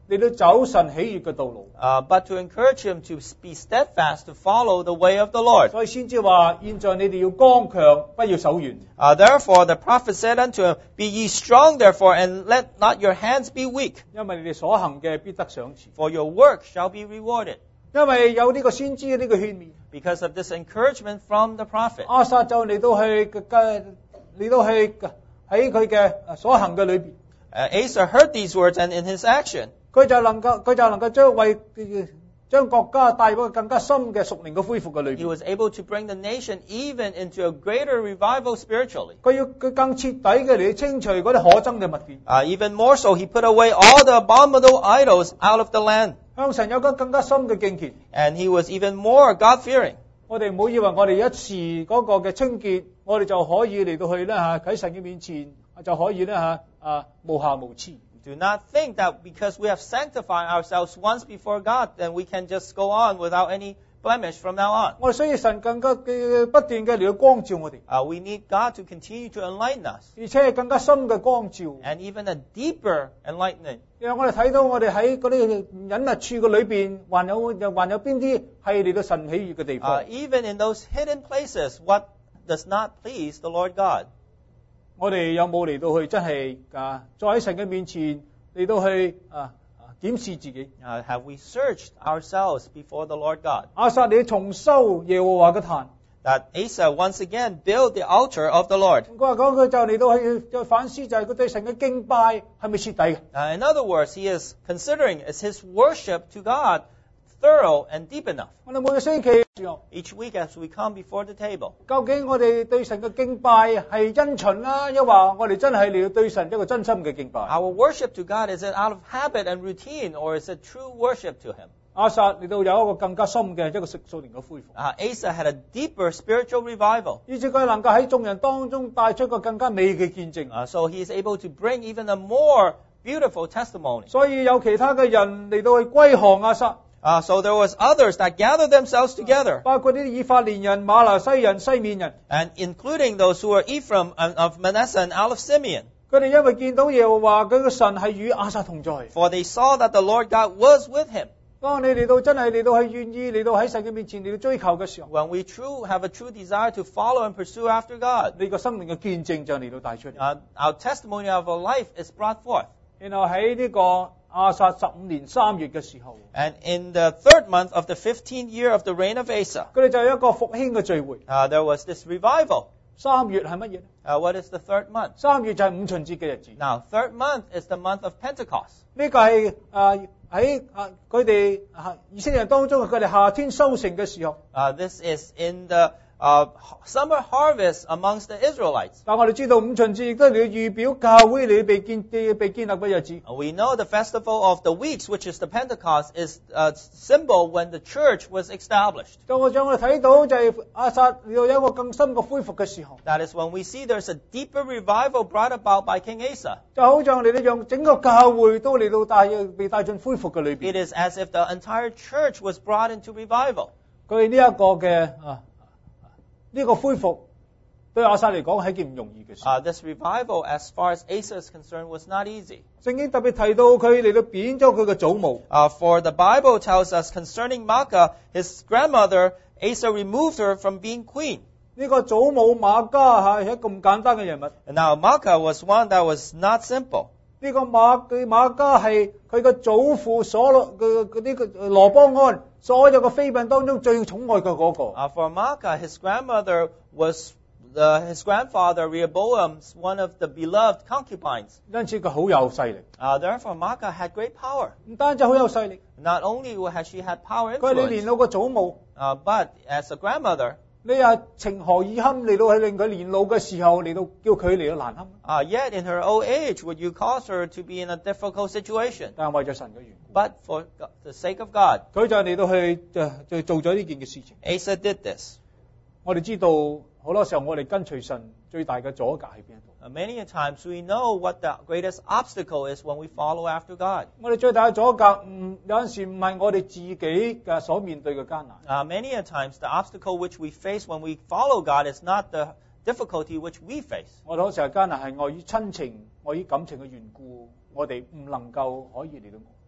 嚟到走神喜悅嘅道路。 but to encourage him to be steadfast, to follow the way of the Lord. 所以先至話，現在你哋要剛強，不要手軟。 Therefore the prophet said unto him, Be ye strong therefore, and let not your hands be weak, 因為你哋所行嘅必得賞賜。 for your work shall be rewarded. 因為有呢個先知嘅呢個勸勉， Because of this encouragement from the prophet. 亞撒就嚟到去喺佢嘅所行嘅裏邊， Asa heard these words, and in his action, 佢就能夠將國家帶入更加深嘅屬靈嘅恢復嘅裏 he 邊。 was able to bring the nation even into a greater revival spiritually. 佢更徹底嘅嚟清除嗰啲可憎嘅物件， Even more so, he put away all the abominable idols out of the land. 向神有個更加深嘅敬虔。 And he was even more God-fearing. 我哋唔好以為我哋一時嗰個嘅清潔，我哋就可以嚟到去咧喺神嘅面前就可以咧無瑕無疵。 Do not think that because we have sanctified ourselves once before God, then we can just go on without any blemish from now on. 我哋需要神更加嘅不斷嘅嚟到光照我哋， We need God to continue to enlighten us, 而且係更加深嘅光照， and even a deeper enlightenment. 讓我哋睇到我哋喺嗰啲隱密處嘅裏邊，還有邊啲係嚟到神喜悅嘅地方。 Even in those hidden places, what does not please the Lord God? 我哋有冇嚟到去真係再喺神嘅面前嚟到去檢視自己？ Have we searched ourselves before the Lord God? 亞撒你重修耶和華嘅壇， That Asa once again built the altar of the Lord. 佢話講佢就嚟到去反思，就係佢對神嘅敬拜係咪徹底嘅？ In other words, he is considering, is his worship to God thorough and deep enough? 我哋每個星期嘅時候， Each week as we come before the table, 究竟我哋對神嘅敬拜係因循啦，抑或我哋真係嚟到對神一個真心嘅敬拜？ our worship to God, is it out of habit and routine, or is it true worship to him? 亞撒嚟到有一個更加深嘅一個屬靈嘅恢復， Asa had a deeper spiritual revival. 以至佢能夠喺眾人當中帶出一個更加美嘅見證。 So he is able to bring even a more beautiful testimony. 所以有其他嘅人嚟到去歸降亞撒， So there was others that gathered themselves together, 包括呢啲以法蓮人、馬拿西人、西面人， and including those who were Ephraim and of Manasseh and out of Simeon. 佢哋因為見到耶和華佢嘅神係與亞撒同在。 For they saw that the Lord God was with him. 當你嚟到真係嚟到係願意嚟到喺神嘅面前嚟到追求嘅時候， When we have a true desire to follow and pursue after God, 你個生命嘅見證就嚟到帶出嚟。 our testimony of our life is brought forth. 然後喺呢個亞撒15年3月嘅時候， And in the third month of the 15th year of the reign of Asa, 佢哋就有一個復興嘅聚會。 there was this revival. 3月係乜嘢呢？ What is the third month? 3月就係五旬節嘅日子。 Now, third month is the month of Pentecost. 呢個係喺佢哋以色列人當中，佢哋夏天收成嘅時候。 This is in the summer harvest amongst the Israelites. 但我哋知道五旬節亦都係預表教會嚟被建立嘅日子。 We know the festival of the weeks, which is the Pentecost, is a symbol when the church was established. 當我哋睇到就係亞撒有一個更深嘅恢復嘅時候， That is when we see there's a deeper revival brought about by King Asa. 就好像嚟到讓整個教會都嚟到被帶進恢復嘅裏 It 邊。 is as if the entire church was brought into revival. 佢呢一個嘅呢個恢復對亞撒嚟講係一件唔容易嘅事。 This revival, as far as Asa is concerned, was not easy. 聖經特別提到佢嚟到貶咗佢嘅祖母。 For the Bible tells us concerning Maacah, his grandmother, Asa removed her from being queen. 呢個祖母瑪迦係一個咁簡單嘅人物。 And now Maacah was one that was not simple. 呢個瑪迦係佢嘅祖父呢個羅波安所有嘅妃嬪當中最寵愛嘅嗰個。 For Maacah, his grandmother was his grandfather Rehoboam's one of the beloved concubines. 因此佢好有勢力。 Therefore, Maacah had great power. 唔單止好有勢力， Not only had she had power 佢係你 influence, 年老嘅祖母， but as a grandmother, 你係情何以堪嚟到去令佢年老嘅時候嚟到叫佢嚟到難堪？ yet in her old age would you cause her to be in a difficult situation? 但係為咗神嘅緣故， But for the sake of God, 佢就嚟到去就做咗呢件嘅事情。 Asa did this. 我哋知道好多時候我哋跟隨神最大嘅阻隔喺邊度？ Many a times we know what the greatest obstacle is when we follow after God. 我哋最大嘅阻隔有陣時唔係我哋自己嘅所面對嘅艱難。 Many a times the obstacle which we face when we follow God is not the difficulty which we face. 我哋好多時候艱難係礙於親情、礙於感情嘅緣故，我哋唔能夠可以嚟到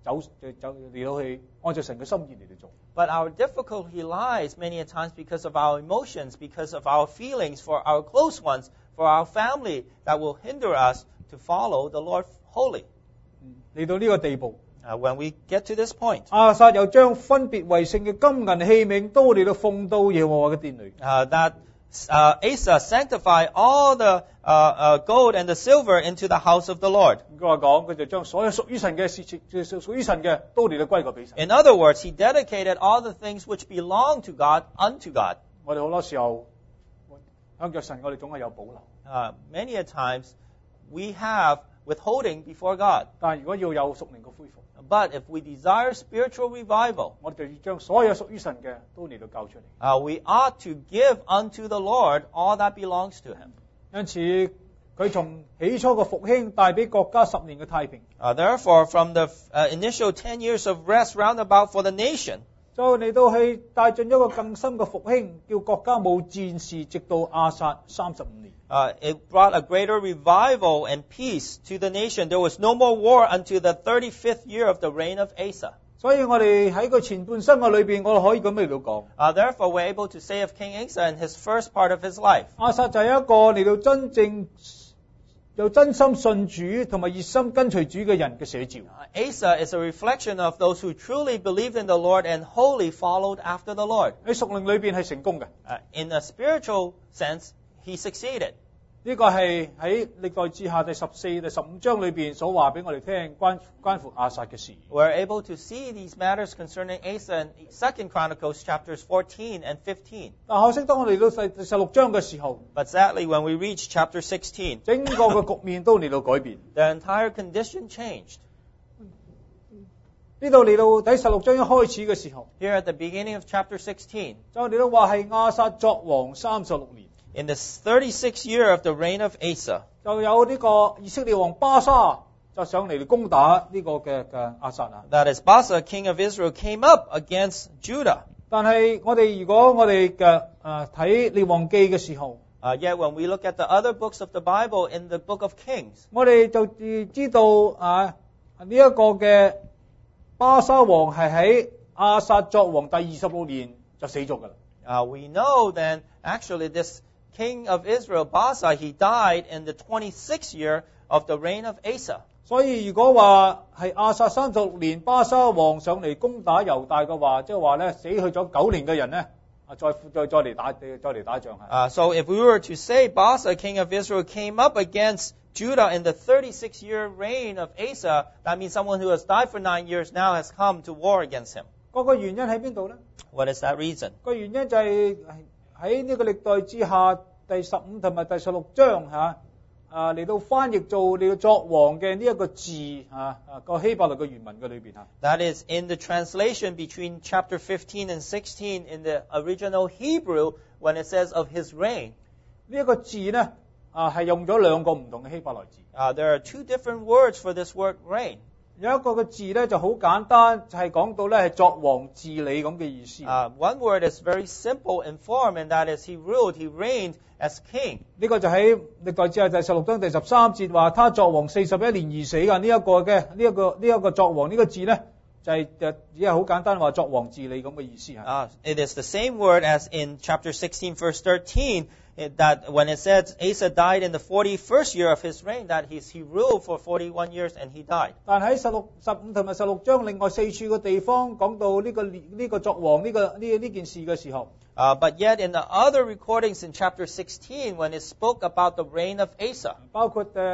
嚟到去按照神嘅心意嚟到做。 But our difficulty lies many a times because of our emotions, because of our feelings for our close ones, for our family, that will hinder us to follow the Lord wholly. 嚟到呢個地步， When we get to this point, 亞撒又將分別為聖嘅金銀器皿都嚟到奉到耶和華嘅殿裏。 that Asa sanctified all the gold and the silver into the house of the Lord. 佢話講，佢就將所有屬於神嘅事情，屬於神嘅都嚟到歸過俾神。 In other words, he dedicated all the things which belong to God unto God. 我哋好多時候向着神，我哋總係有保留。 Many a times we have withholding before God. 但係如果要有屬靈嘅恢復， But if we desire spiritual revival, 我哋就要將所有屬於神嘅都嚟到交出嚟。 we ought to give unto the Lord all that belongs to him. 因此，佢從起初嘅復興帶俾國家10年嘅太平， Therefore, from the initial 10 years of rest roundabout for the nation, 就嚟到去帶進一個更深嘅復興，叫國家冇戰事，直到亞撒35年。 it brought a greater revival and peace to the nation. There was no more war until the 35th year of the reign of Asa. 所以我哋喺個前半生嘅裏邊，我哋可以咁嚟到講， Therefore, we're able to say of King Asa in his first part of his life, 亞撒就係一個嚟到真正有真心信主同埋熱心跟隨主嘅人嘅寫照。 Asa is a reflection of those who truly believed in the Lord and wholly followed after the Lord. 喺屬靈裏邊係成功嘅， In a spiritual sense, he succeeded. 呢個係喺歷代志下第14、第15章裏邊所話俾我哋聽關乎亞撒嘅事。 We're able to see these matters concerning Asa in 2 Chronicles chapters 14 and 15. 但可惜當我哋到第16章嘅時候， But sadly, when we reach chapter 16, 整個嘅局面都嚟到改變。 the entire condition changed. 呢度嚟到第16章一開始嘅時候， Here at the beginning of chapter 16, 就嚟到話係亞撒作王36年， in the 36th year of the reign of Asa, 就有呢個以色列王巴沙就上嚟攻打呢個嘅亞撒啊。 that is Baasa, king of Israel, came up against Judah. 但係如果我哋嘅睇列王記嘅時候， Yet when we look at the other books of the Bible in the book of Kings, 我哋就知道呢一個嘅巴沙王係喺亞撒作王第26年就死咗㗎啦。 we know then actually this king of Israel, Baasa, he died in the 26th year of the reign of Asa. 所以如果話係亞撒36年巴沙王上嚟攻打猶大嘅話，即係話咧死去咗9年嘅人咧，再嚟打仗係。 So if we were to say Baasa, king of Israel, came up against Judah in the 36-year reign of Asa, that means someone who has died for 9 years now has come to war against him. 個原因喺邊度咧？ What is that reason? 個原因就係喺呢個歷代志下第15同埋第16章嚟到翻譯做你要作王嘅呢一個字個希伯來嘅原文嘅裏邊 That is in the translation between chapter 15 and 16 in the original Hebrew when it says of his reign. 呢一個字咧係用咗2個唔同嘅希伯來字。 There are 2 different words for this word reign. 有一個嘅字咧就好簡單，就係講到咧係作王治理咁嘅意思。 One word is very simple in form, and that is he ruled, he reigned as king. 呢個就喺歷代志下第16章第13節話，他作王41年而死㗎。呢一個作王呢個字咧就只係好簡單話作王治理咁嘅意思。 It is the same word as in chapter 16, verse 13, that when it says Asa died in the 41st year of his reign, that he ruled for 41 years and he died. 但喺15同埋16章另外4處嘅地方講到呢個作王呢件事嘅時候， But yet in the other recordings in chapter 16, when it spoke about the reign of Asa, 包括第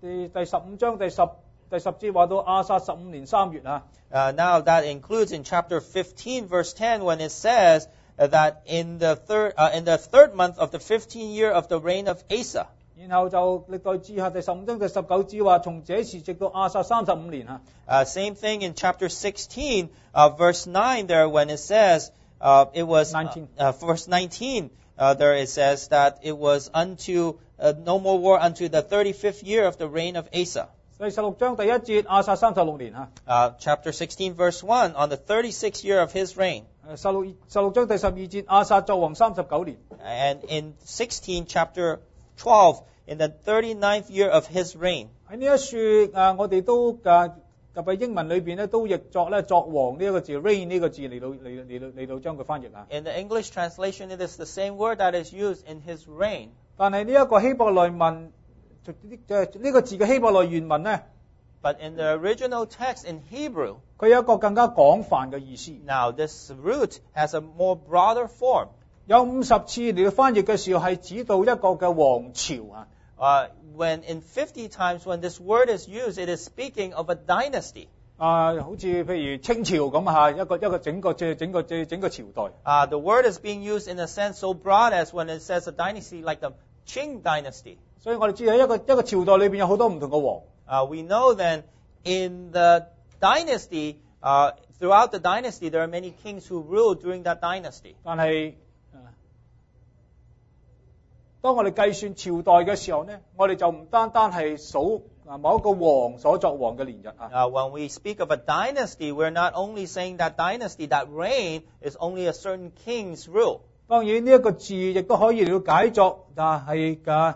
15章第10節話到亞撒15年3月 now that includes in chapter 15, verse 10, when it says that in the third month of the 15th year of the reign of Asa. 然後就歷代志下第15章第19節話從這時直到亞撒35年 Same thing in chapter 16, verse 9 there, when it says it was 19. Verse 19 there it says that it was unto no more war unto the 35th year of the reign of Asa. 第16章第1節亞撒36年 Chapter 16, verse 1, on the 36th year of his reign. 16章第12節亞撒作王39年 And in 16, chapter 12, in the 39th year of his reign. 喺呢一處我哋都特別英文裏邊咧都譯作咧作王呢一個字 reign 呢個字嚟到將佢翻譯啊。 In the English translation, it is the same word that is used in his reign. 但係呢一個希伯來文呢個字嘅希伯來原文咧， But in the original text in Hebrew, 佢有一個更加廣泛嘅意思。 now this root has a more broader form. 有50次嚟到翻譯嘅時候係指到一個嘅王朝啊。 When in 50 times when this word is used, it is speaking of a dynasty. 好似譬如清朝咁啊，一個整個朝代。 The word is being used in a sense so broad as when it says a dynasty like the Qing dynasty. 所以我哋知道一個朝代裏邊有好多唔同嘅王。 We know then in the dynasty, throughout the dynasty, there are many kings who ruled during that dynasty. 但係當我哋計算朝代嘅時候呢，我哋就唔單單係數某一個王所作王嘅年日啊。 When we speak of a dynasty, we're not only saying that dynasty, that reign is only a certain king's rule. 當然呢一個字亦都可以了解作係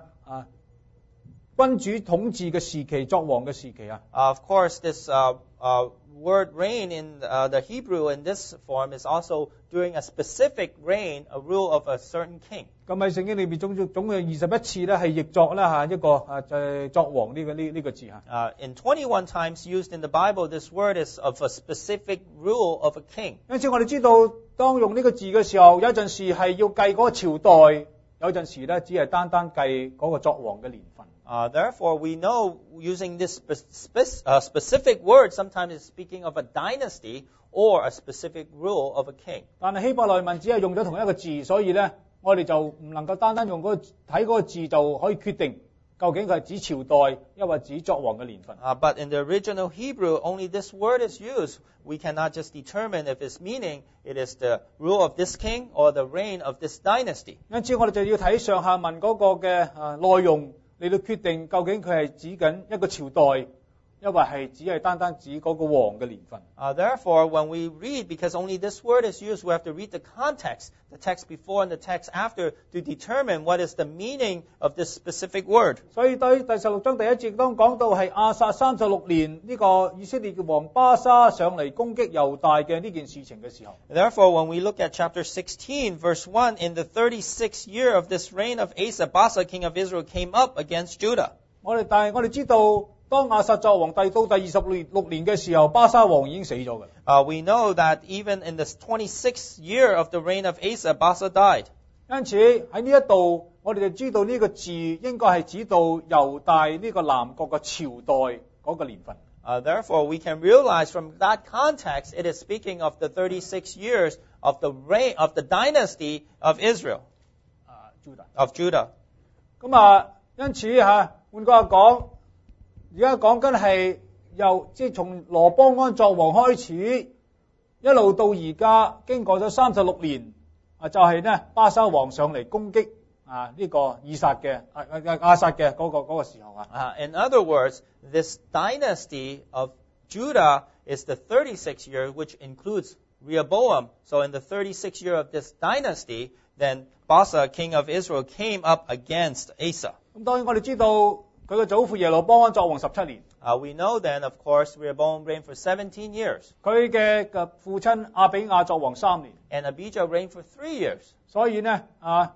君主統治嘅時期，作王嘅時期啊。 Of course, this word reign in the Hebrew in this form is also during a specific reign, a rule of a certain king. 咁喺聖經裏邊總共21次咧係譯作啦一個就係作王呢個字嚇。 In 21 times used in the Bible, this word is of a specific rule of a king. 因此我哋知道，當用呢個字嘅時候，有陣時係要計嗰個朝代，有陣時咧只係單計嗰個作王嘅年份。 Therefore, we know using this specific word sometimes is speaking of a dynasty or a specific rule of a king. 但係希伯來文只係用咗同一個字，所以咧我哋就唔能夠單用睇嗰個字就可以決定究竟佢係指朝代，抑或指作王嘅年份。 But in the original Hebrew, only this word is used. We cannot just determine if its meaning it is the rule of this king or the reign of this dynasty. 因此我哋就要睇上下文嗰個嘅內容嚟到決定究竟佢係指緊一個朝代，抑或係只係單指嗰個王嘅年份。 Therefore, when we read, because only this word is used, we have to read the context, the text before and the text after, to determine what is the meaning of this specific word. 所以對第16章第1節當講到係亞撒36年呢個以色列嘅王巴沙上嚟攻擊猶大嘅呢件事情嘅時候， Therefore, when we look at chapter 16, verse 1, in the 36th year of this reign of Asa, Baasa, king of Israel, came up against Judah. 但係我哋知道，當亞撒作王到第26年嘅時候，巴沙王已經死咗嘅。 We know that even in the 26th year of the reign of Asa, Baasa died. 因此喺呢一度，我哋就知道呢個字應該係指到猶大呢個南國嘅朝代嗰個年份。 Therefore, we can realize from that context, it is speaking of the 36 years of the reign of the dynasty of Israel, of Judah. 因此換句話講，而家講緊係即係從羅波安作王開始，一路到而家經過咗36年，就係呢巴沙王上嚟攻擊呢個亞撒嘅嗰個時候啊。 In other words, this dynasty of Judah is the 36th year, which includes Rehoboam. So in the 36th year of this dynasty, then Baasa, king of Israel, came up against Asa. 咁當然我哋知道佢嘅祖父耶羅波安作王17年。 We know then, of course, Rehoboam reigned for 17 years. 佢嘅父親亞比亞作王3年。 And Abijah reigned for 3 years. 所以呢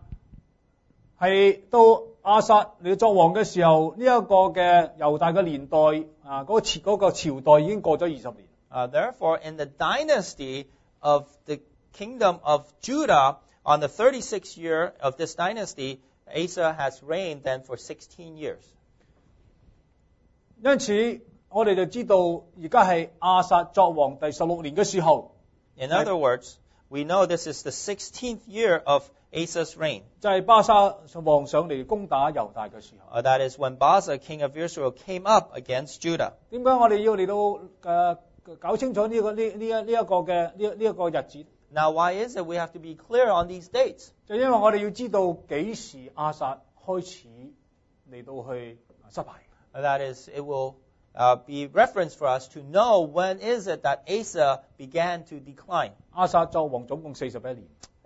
係到亞撒嚟作王嘅時候，呢一個嘅猶大嘅年代嗰個朝代已經過咗20年。 Therefore, in the dynasty of the kingdom of Judah, on the 36th year of this dynasty, Asa has reigned then for 16 years. 因此，我哋就知道而家係亞撒作王第16年嘅時候。 In other words, we know this is the 16th year of Asa's reign. 就係巴沙王上嚟攻打猶大嘅時候。 That is when Baasa, king of Israel, came up against Judah. 點解我哋要嚟到搞清楚呢一個日子？ Now, why is it we have to be clear on these dates? 就因為我哋要知道幾時亞撒開始嚟到去失敗。 That is, it will be reference for us to know when is it that Asa began to decline. 亞撒作王總共41年。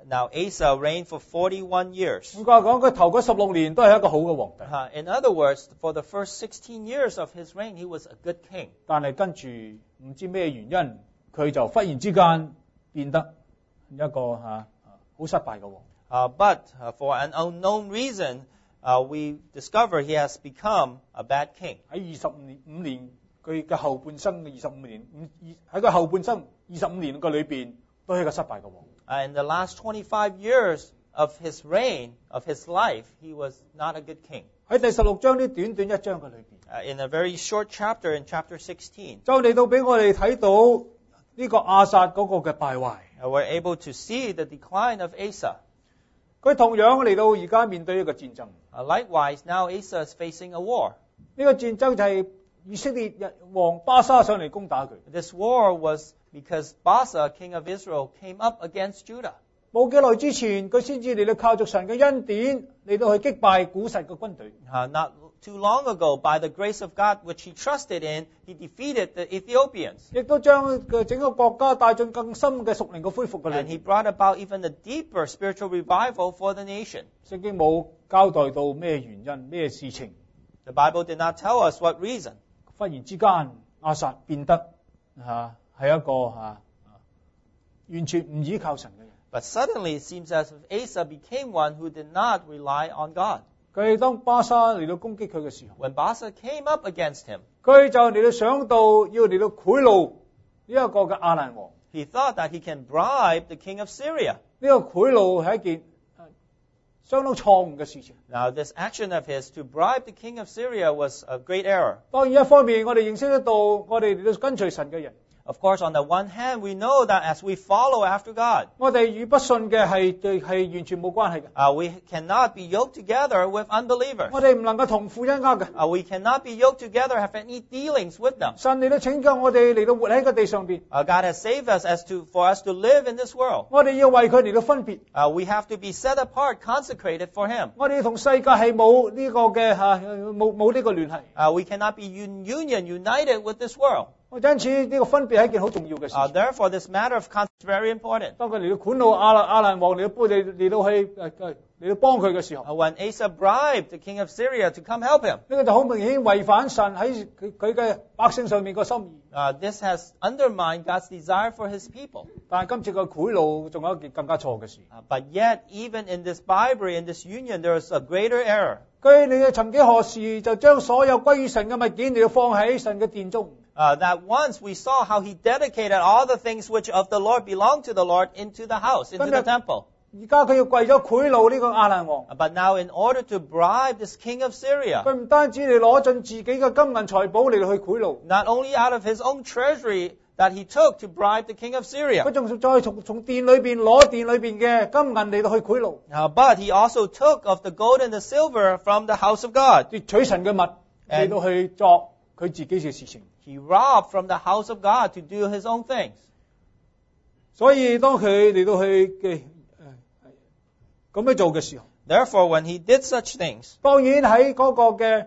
Now Asa reigned for 41 years. 換句話講，佢頭嗰16年都係一個好嘅皇帝， In other words, for the first 16 years of his reign, he was a good king. 但係跟住唔知咩原因，佢就忽然之間變得一個好失敗嘅王。 But for an unknown reason, we discover he has become a bad king. 喺25年佢嘅後半生嘅25年，喺佢後半生25年嘅裏邊，都係一個失敗嘅王。 In the last 25 years of his reign, of his life, he was not a good king. 喺第16章呢短短一章嘅裏邊， In a very short chapter, in chapter 16, 就嚟到俾我哋睇到呢個亞薩嗰個嘅敗壞。 we're able to see the decline of Asa. 佢同樣嚟到而家面對一個戰爭。 Likewise, now Asa is facing a war. 呢個戰爭就係以色列王巴沙上嚟攻打佢。 This war was because Baasa, king of Israel, came up against Judah. 冇幾耐之前，佢先至嚟到靠着神嘅恩典嚟到去擊敗古實嘅軍隊。 Not too long ago, by the grace of God, which he trusted in, he defeated the Ethiopians. 亦都將整個國家帶進更深嘅屬靈嘅恢復嘅 And 裏 he brought about even a deeper spiritual revival for the nation. 聖經冇交代到咩原因、咩事情， The Bible did not tell us what reason. 忽然之間亞薩變得係一個完全唔依靠神嘅人。 But suddenly it seems as if Asa became one who did not rely on God. 佢當巴沙嚟到攻擊佢嘅時候， When Baasa came up against him, 佢就嚟到想到要嚟到賄賂呢一個嘅亞蘭王。 he thought that he can bribe the king of Syria. 呢個賄賂係一件相當錯誤嘅事情。 Now, this action of his to bribe the king of Syria was a great error. 當然一方面我哋認識得到，我哋嚟到跟隨神嘅人， Of course, on the one hand, we know that as we follow after God, 我哋與不信嘅係完全冇關係嘅。 we cannot be yoked together with unbelievers. 我哋唔能夠同負一軛嘅。 We cannot be yoked together, have any dealings with them. 神嚟到拯救我哋嚟到活喺個地上邊， God has saved us for us to live in this world. 我哋要為佢嚟到分別。 We have to be set apart, consecrated for Him. 我哋同世界係冇呢個嘅冇呢個聯繫。 We cannot be united with this world. 因此呢個分別係一件好重要嘅事。 Therefore, this matter of consecration is very important. 當佢嚟到賄賂亞蘭王嚟到幫佢嘅時候， When Asa bribed the king of Syria to come help him, 呢個就好明顯違反神喺佢嘅百姓上面個心意。 this has undermined God's desire for His people. 但係今次個賄賂仲有一件更加錯嘅事。 But yet, even in this bribery, in this union, there is a greater error. 佢哋曾幾何時就將所有歸於神嘅物件嚟到放喺神嘅殿中。 That once we saw how he dedicated all the things which of the Lord belong to the Lord into the house, into the temple. 而家佢要為咗賄賂呢個亞蘭王， But now in order to bribe this king of Syria, 佢唔單止嚟攞盡自己嘅金銀財寶嚟到去賄賂， not only out of his own treasury that he took to bribe the king of Syria, 佢仲再從殿裏邊攞殿裏邊嘅金銀嚟到去賄賂， but he also took of the gold and the silver from the house of God. 奪取神嘅物嚟到去作佢自己嘅事情。 He robbed from the house of God to do his own things. 所以當佢嚟到去咁樣做嘅時候， Therefore, when he did such things, 當然喺嗰個嘅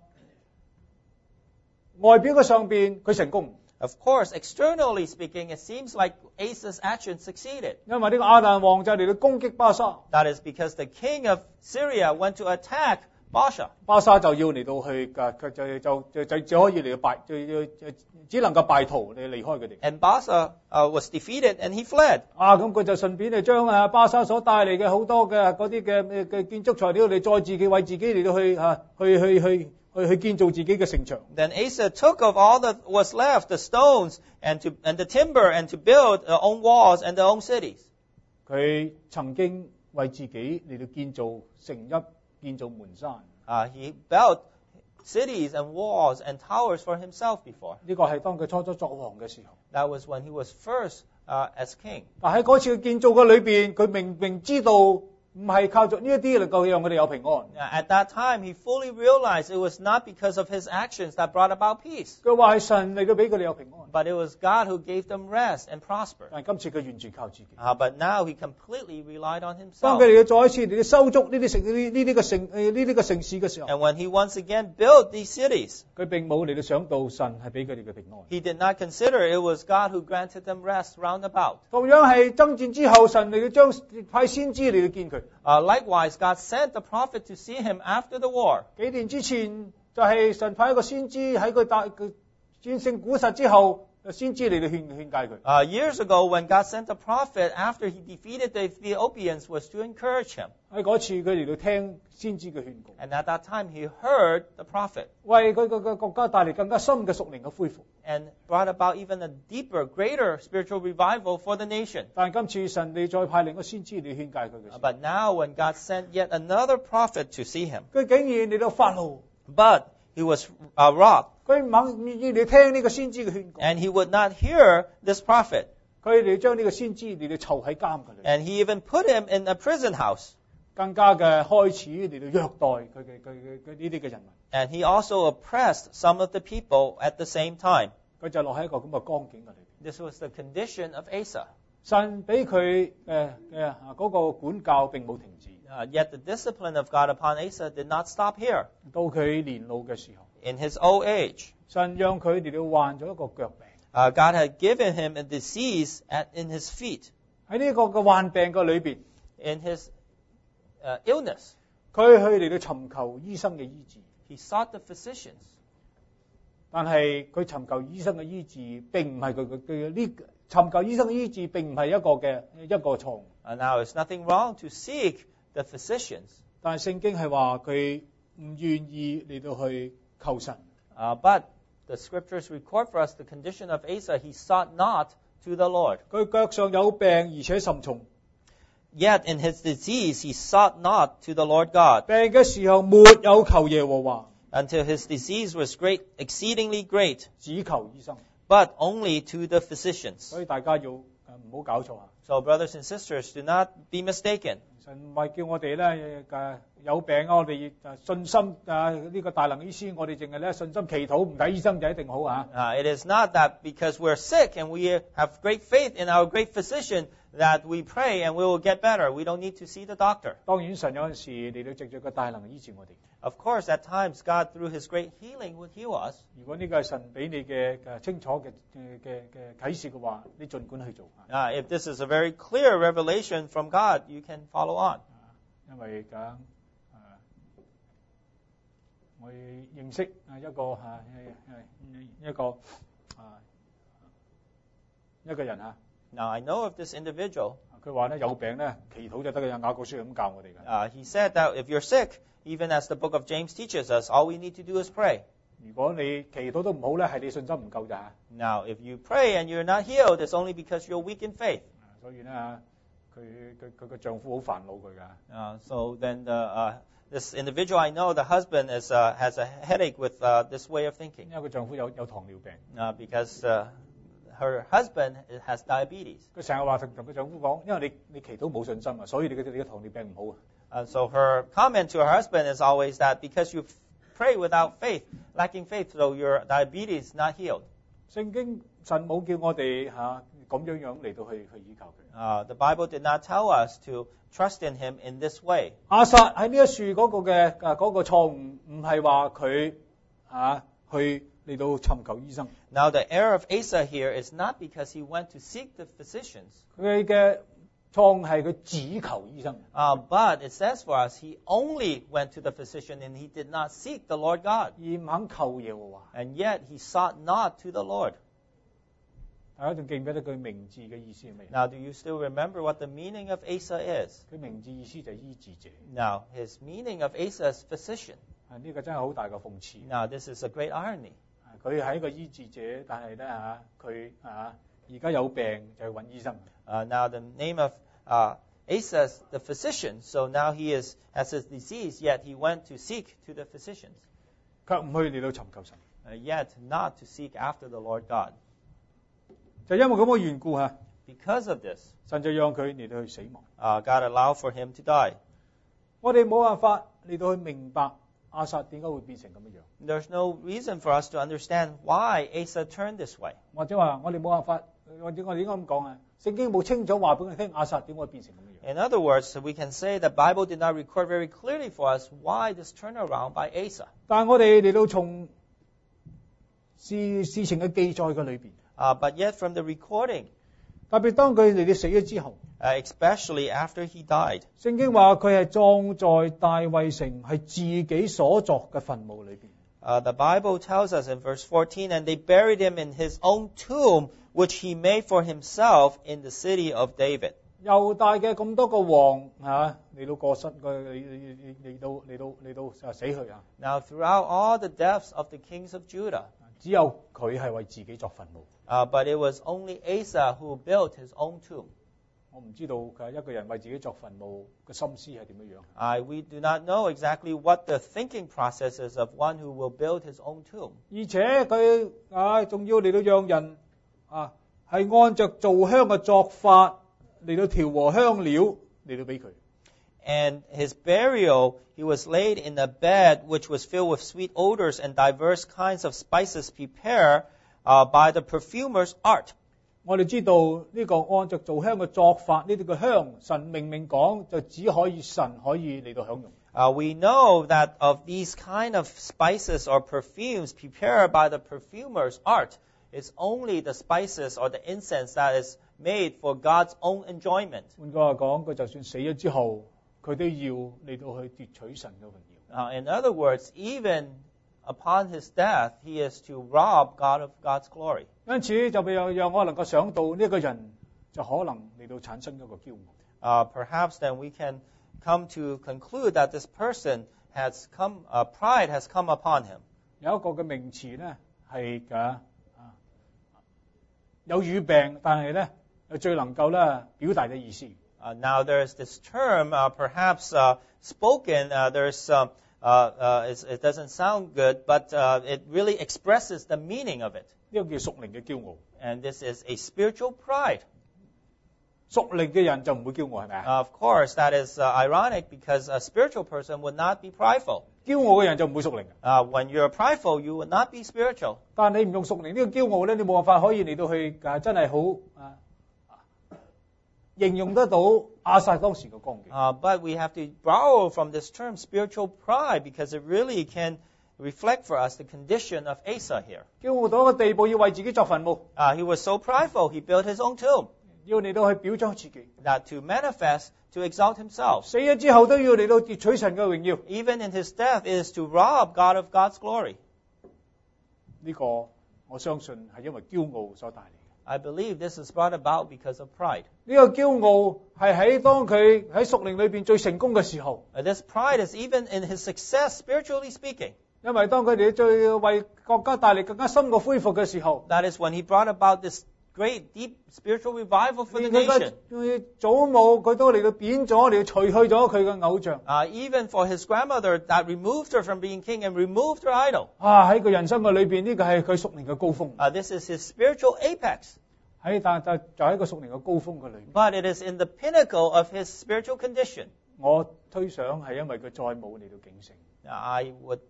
外表嘅上邊佢成功， of course, externally speaking, it seems like Asa's action succeeded. 因為呢個亞蘭王就嚟到攻擊巴沙， That is because the king of Syria went to attack Baasha. 巴沙就要嚟到去佢就只可以嚟到只能夠敗逃嚟離開佢哋。 And Baasa was defeated and he fled. 咁佢就順便嚟將巴沙所帶嚟嘅好多嘅嗰啲嘅建築材料嚟再自己為自己嚟到去建造自己嘅城牆。 Then Asa took of all that was left, the stones and the timber, and to build their own walls and their own cities. 佢曾經為自己嚟到建造城邑、建造門山。 He built cities and walls and towers for himself before. 呢個係當佢初作王嘅時候。 That was when he was first as king. 但喺嗰次嘅建造嘅裏邊，佢明明知道唔係靠著呢一啲能夠讓我哋有平安。 At that time, he fully realized it was not because of his actions that brought about peace, 佢話係神嚟到俾佢哋有平安， but it was God who gave them rest and prosper. 但係今次佢完全靠自己。 But now he completely relied on 當 himself. 佢哋要再一次嚟到收足呢啲嘅城市嘅時候， And when he once again built these cities, 佢並冇嚟到想到神係俾佢哋嘅平安。 he did not consider it was God who granted them rest round about. 同樣係爭戰之後，神嚟到將派先知嚟到見佢。 Likewise, God sent the prophet to see him after the war. 幾年之前就係神派一個先知喺佢戰勝古實之後，先知嚟到勸誡佢。 Years ago, when God sent the prophet after he defeated the Ethiopians, was to encourage him. 喺嗰次佢嚟到聽先知嘅勸告， And at that time, he heard the prophet 為佢嘅國家帶嚟更加深嘅屬靈嘅恢復。 and brought about even a deeper, greater spiritual revival for the nation. 但係今次神你再派另一個先知嚟勸誡佢嘅時候， But now, when God sent yet another prophet to see him, 佢竟然嚟到發怒， but he was wroth, 佢唔願意嚟聽呢個先知嘅勸告， and he would not hear this prophet. 佢哋將呢個先知嚟到囚喺監嘅裏， And he even put him in a prison house. 更加嘅開始嚟到虐待佢呢啲嘅人民。 And he also oppressed some of the people at the same time. 佢就落喺一個咁嘅光景嘅裏邊。 This was the condition of Asa. 神俾佢嗰個管教並冇停止， Yet the discipline of God upon Asa did not stop here. 到佢年老嘅時候， In his old age, 神讓佢嚟到患咗一個腳病。 God had given him a disease in his feet, 喺呢個嘅患病嘅裏邊， in his illness. 佢去嚟到尋求醫生嘅醫治， He sought the physicians. 但係佢尋求醫生嘅醫治並唔係尋求醫生嘅醫治並唔係一個錯誤。 Now, there's nothing wrong to seek the physicians. 但係聖經係話佢唔願意嚟到去求神。 But the scriptures record for us the condition of Asa. He sought not to the Lord. 佢腳上有病而且甚重， Yet in his disease, he sought not to the Lord God, 病嘅時候沒有求耶和華， until his disease was great, exceedingly great, 只求醫生。 but only to the physicians. 所以大家要唔好搞錯啊！ So, brothers and sisters, do not be mistaken. 神唔係叫我哋咧有病啊，我哋信心呢個大能醫師，我哋淨係咧信心祈禱，唔睇醫生就一定好啊！ It is not that because we're sick and we have great faith in our great physician that we pray and we will get better. We don't need to see the doctor. 當然神有陣時嚟到藉著個大能醫治我哋。 Of course, at times, God, through his great healing, would heal us. 如果呢個係神俾你嘅清楚嘅啟示嘅話，你盡管去做啊！ If this is a very clear revelation from God, you can follow on. 因為我認識一個人啊， Now, I know of this individual. 佢話咧有病咧祈禱就得嘅，雅各書咁教我哋嘅。 He said that if you're sick, even as the book of James teaches us, all we need to do is pray. 如果你祈禱都唔好咧，係你信心唔夠咋。 Now, if you pray and you're not healed, it's only because you're weak in faith. 所以咧佢個丈夫好煩惱佢㗎。 So then this individual I know, the husband has a headache with this way of thinking 因為佢丈夫有糖尿病， because her husband has diabetes. 佢成日話同佢丈夫講，因為你祈禱冇信心啊，所以你嘅糖尿病唔好啊。 So her comment to her husband is always that because you pray without faith, lacking faith, so your diabetes is not healed. 聖經神冇叫我哋咁樣嚟到去依靠佢。 The Bible did not tell us to trust in him in this way. 亞撒喺呢一樹嗰個錯誤，唔係話佢去嚟到尋求醫生。 Now the error of Asa here is not because he went to seek the physicians, 佢嘅錯誤係佢只求醫生。 but it says for us he only went to the physician and he did not seek the Lord God. 而唔肯求耶和華。 And yet he sought not to the Lord. 大家仲記唔記得佢名字嘅意思係咩？ Now, do you still remember what the meaning of Asa is? 佢名字意思就係醫治者。 Now, his meaning of Asa is physician. 呢個真係好大嘅諷刺。 Now, this is a great irony. 佢係一個醫治者，但係咧佢而家有病就去揾醫生。 Now, the name of Asa is the physician. So now he has his disease, yet he went to seek to the physicians, 卻唔去嚟到尋求神。 yet not to seek after the Lord God. 就因為咁嘅緣故 Because of this, 神就讓佢嚟到去死亡。 God allowed for him to die. 我哋冇辦法嚟到去明白亞撒點解會變成咁樣樣， There's no reason for us to understand why Asa turned this way. 或者話我哋冇辦法，或者我哋應該咁講啊，聖經冇清楚話俾我哋聽亞撒點解會變成咁樣樣。 In other words, we can say the Bible did not record very clearly for us why this turnaround by Asa. 但係我哋嚟到從事情嘅記載嘅裏邊， But yet from the recording, 特別當佢嚟到死咗之後， especially after he died, 聖經話佢係葬在大衛城係自己所作嘅墳墓裏邊。 the Bible tells us in verse 14, and they buried him in his own tomb, which he made for himself in the city of David. 猶大嘅咁多個王嚟到過身，嚟到死去啊！ Now, throughout all the deaths of the kings of Judah, 只有佢係為自己作墳墓。 but it was only Asa who built his own tomb. 我唔知道佢一個人為自己作墳墓嘅心思係點樣樣。 We do not know exactly what the thinking process is of one who will build his own tomb. 而且佢仲要嚟到讓人係按着做香嘅作法嚟到調和香料嚟到俾佢。 And his burial, he was laid in a bed which was filled with sweet odors and diverse kinds of spices prepared by the perfumer's art. 我哋知道呢個按着做香嘅作法，呢啲嘅香，神明明講就只可以神可以嚟到享用。 We know that of these kind of spices or perfumes prepared by the perfumer's art, it's only the spices or the incense that is made for God's own enjoyment. 換句話講，佢就算死咗之後，佢都要嚟到去奪取神嘅榮耀。 In other words, even upon his death, he is to rob God of God's glory. 因此就讓我能夠想到呢個人就可能嚟到產生一個驕傲。 Perhaps then we can come to conclude that this person has come, pride has come upon him. 有一個嘅名詞咧係有語病，但係咧又最能夠咧表達嘅意思。 Now there's this term, perhaps spoken. It doesn't sound good, but it really expresses the meaning of it. 呢個叫屬靈嘅驕傲。 And this is a spiritual pride. 屬靈嘅人就唔會驕傲，係咪啊？ Of course, that is ironic because a spiritual person would not be prideful. 驕傲嘅人就唔會屬靈。 When you're prideful, you would not be spiritual. 但係你唔用屬靈呢個驕傲咧，你冇辦法可以嚟到去真係好形容得到亞撒當時嘅光景。 But we have to borrow from this term spiritual pride because it really can reflect for us the condition of Asa here. 驕傲到一個地步，要為自己作墳墓， He was so prideful, he built his own tomb. 要嚟到去表彰自己。 That to manifest, to exalt himself. 死咗之後都要嚟到奪取神嘅榮耀。 Even in his death, it is to rob God of God's glory. 呢個我相信係因為驕傲所帶嚟。 I believe this is brought about because of pride. 呢個驕傲係喺當佢喺屬靈裏邊最成功嘅時候， This pride is even in his success, spiritually speaking. 因為當佢哋最為國家帶嚟更加深嘅恢復嘅時候， That is when he brought about this great, deep spiritual revival for the 連佢 nation. 嘅祖母佢都嚟到貶咗，嚟到除去咗佢嘅偶像。 Even for his grandmother, that removed her from being king and removed her idol. 喺佢人生嘅裏邊，呢個係佢屬靈嘅高峰。 This is his spiritual apex. 但就喺個屬靈嘅高峰嘅裏邊， But it is in the pinnacle of his spiritual condition. 我推想係因為佢再冇嚟到警醒。 I would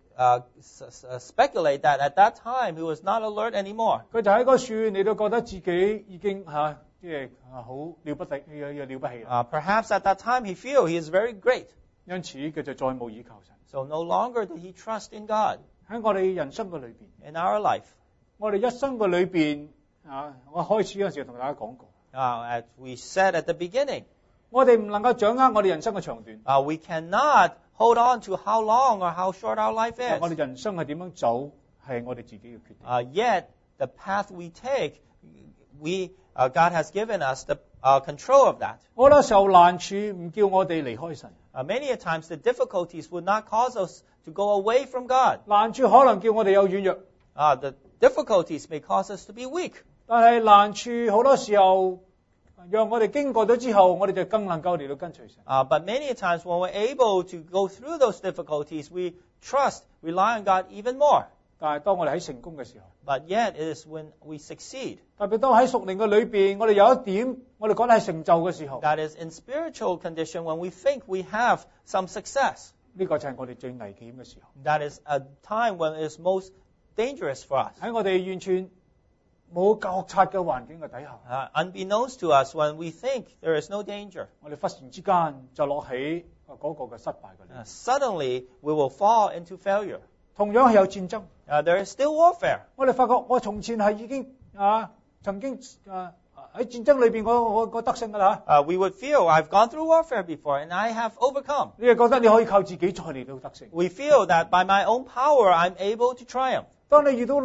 speculate that at that time he was not alert anymore. 佢就喺個樹嚟到覺得自己已經即係好了不起，了不起啦。 Perhaps at that time he feel he is very great. 因此佢就再冇依靠神。 So no longer did he trust in God 喺我哋人生嘅裏邊， in our life. 我哋一生嘅裏邊我開始嗰陣時同大家講過， As we said at the beginning, 我哋唔能夠掌握我哋人生嘅長短。 we cannot hold on to how long or how short our life 我 is. 哋人生係點樣走，係我哋自己嘅決定。 Yet the path we take, God has given us the control of that. 好多時候難處唔叫我哋離開神， Many a times the difficulties would not cause us to go away from God. 難處可能叫我哋有軟弱， The difficulties may cause us to be weak. 但係難處好多時候讓我哋經過咗之後，我哋就更能夠嚟到跟隨神。 But many a times when we're able to go through those difficulties, we trust, rely on God even more. 但係當我哋喺成功嘅時候， But yet it is when we succeed, 特別當喺屬靈嘅裏邊，我哋有一點我哋覺得係成就嘅時候， that is in spiritual condition, when we think we have some success, 呢個就係我哋最危險嘅時候。 that is a time when it is most dangerous for us. 喺我哋完全冇覺察嘅環境嘅底下， Unbeknownst to us, when we think there is no danger, 我哋忽然之間就落喺嗰個嘅失敗嘅裏面。 suddenly we will fall into failure. 同樣係有戰爭， There is still warfare. 我哋發覺我從前係已經曾經喺戰爭裏邊我得勝㗎啦。 We would feel, I've gone through warfare before and I have overcome. 你係覺得你可以靠自己再嚟到得勝。 We feel that by my own power I'm able to triumph. 當你遇到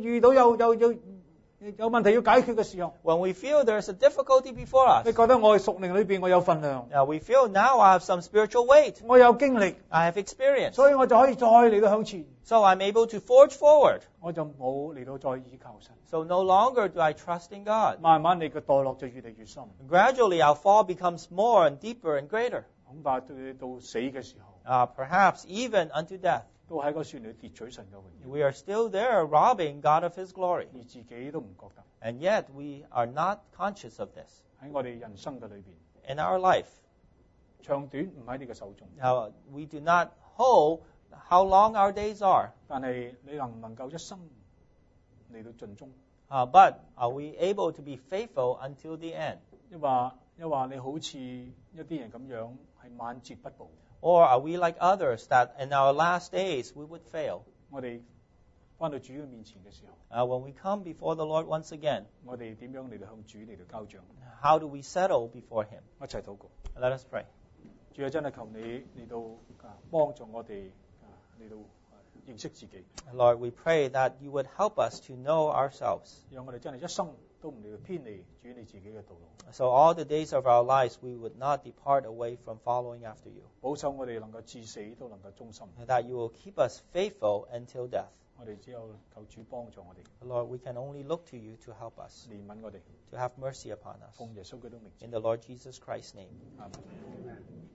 有問題要解決嘅時候， When we feel there's a difficulty before 你 us, 覺得我喺屬靈裏邊我有份量， we feel now I have some spiritual weight. 我有經歷， I have experience. 所以我就可以再嚟到向前， So I'm able to forge forward. 我就冇嚟到再依靠神。 So no longer do I trust in God. 慢慢你嘅墮落就越嚟越深， Gradually our fall becomes more and deeper and greater. 恐怕到死嘅時候， Perhaps even unto death. 都喺個船裏奪取神嘅榮耀， We are still there robbing God of His glory. 而自己都唔覺得。 And yet we are not conscious of this. 喺我哋人生嘅裏邊， In our life, 長短唔喺你嘅手中， we do not hold how long our days are. 但係你能唔能夠一生嚟到盡忠？ But are we able to be faithful until the end? 一話你好似一啲人咁樣係晚節不保。 Or are we like others that in our last days we would fail? 我哋翻到主嘅面前嘅時候， When we come before the Lord once again, 我哋點樣嚟到向主嚟到交賬？ how do we settle before Him? 一齊禱告。 Let us pray. 主啊，真係求你嚟到幫助我哋嚟到認識自己， Lord, we pray that you would help us to know ourselves. 讓我哋真係一生都唔嚟到偏離主你自己嘅道路， So all the days of our lives we would not depart away from following after you. 保守我哋能夠至死都能夠忠心。 That you will keep us faithful until death. 我哋只有求主幫助我哋， Lord, we can only look to you to help us, 憐憫我哋， to have mercy upon us. 奉耶穌基督名字 In the Lord Jesus Christ's name. 阿門。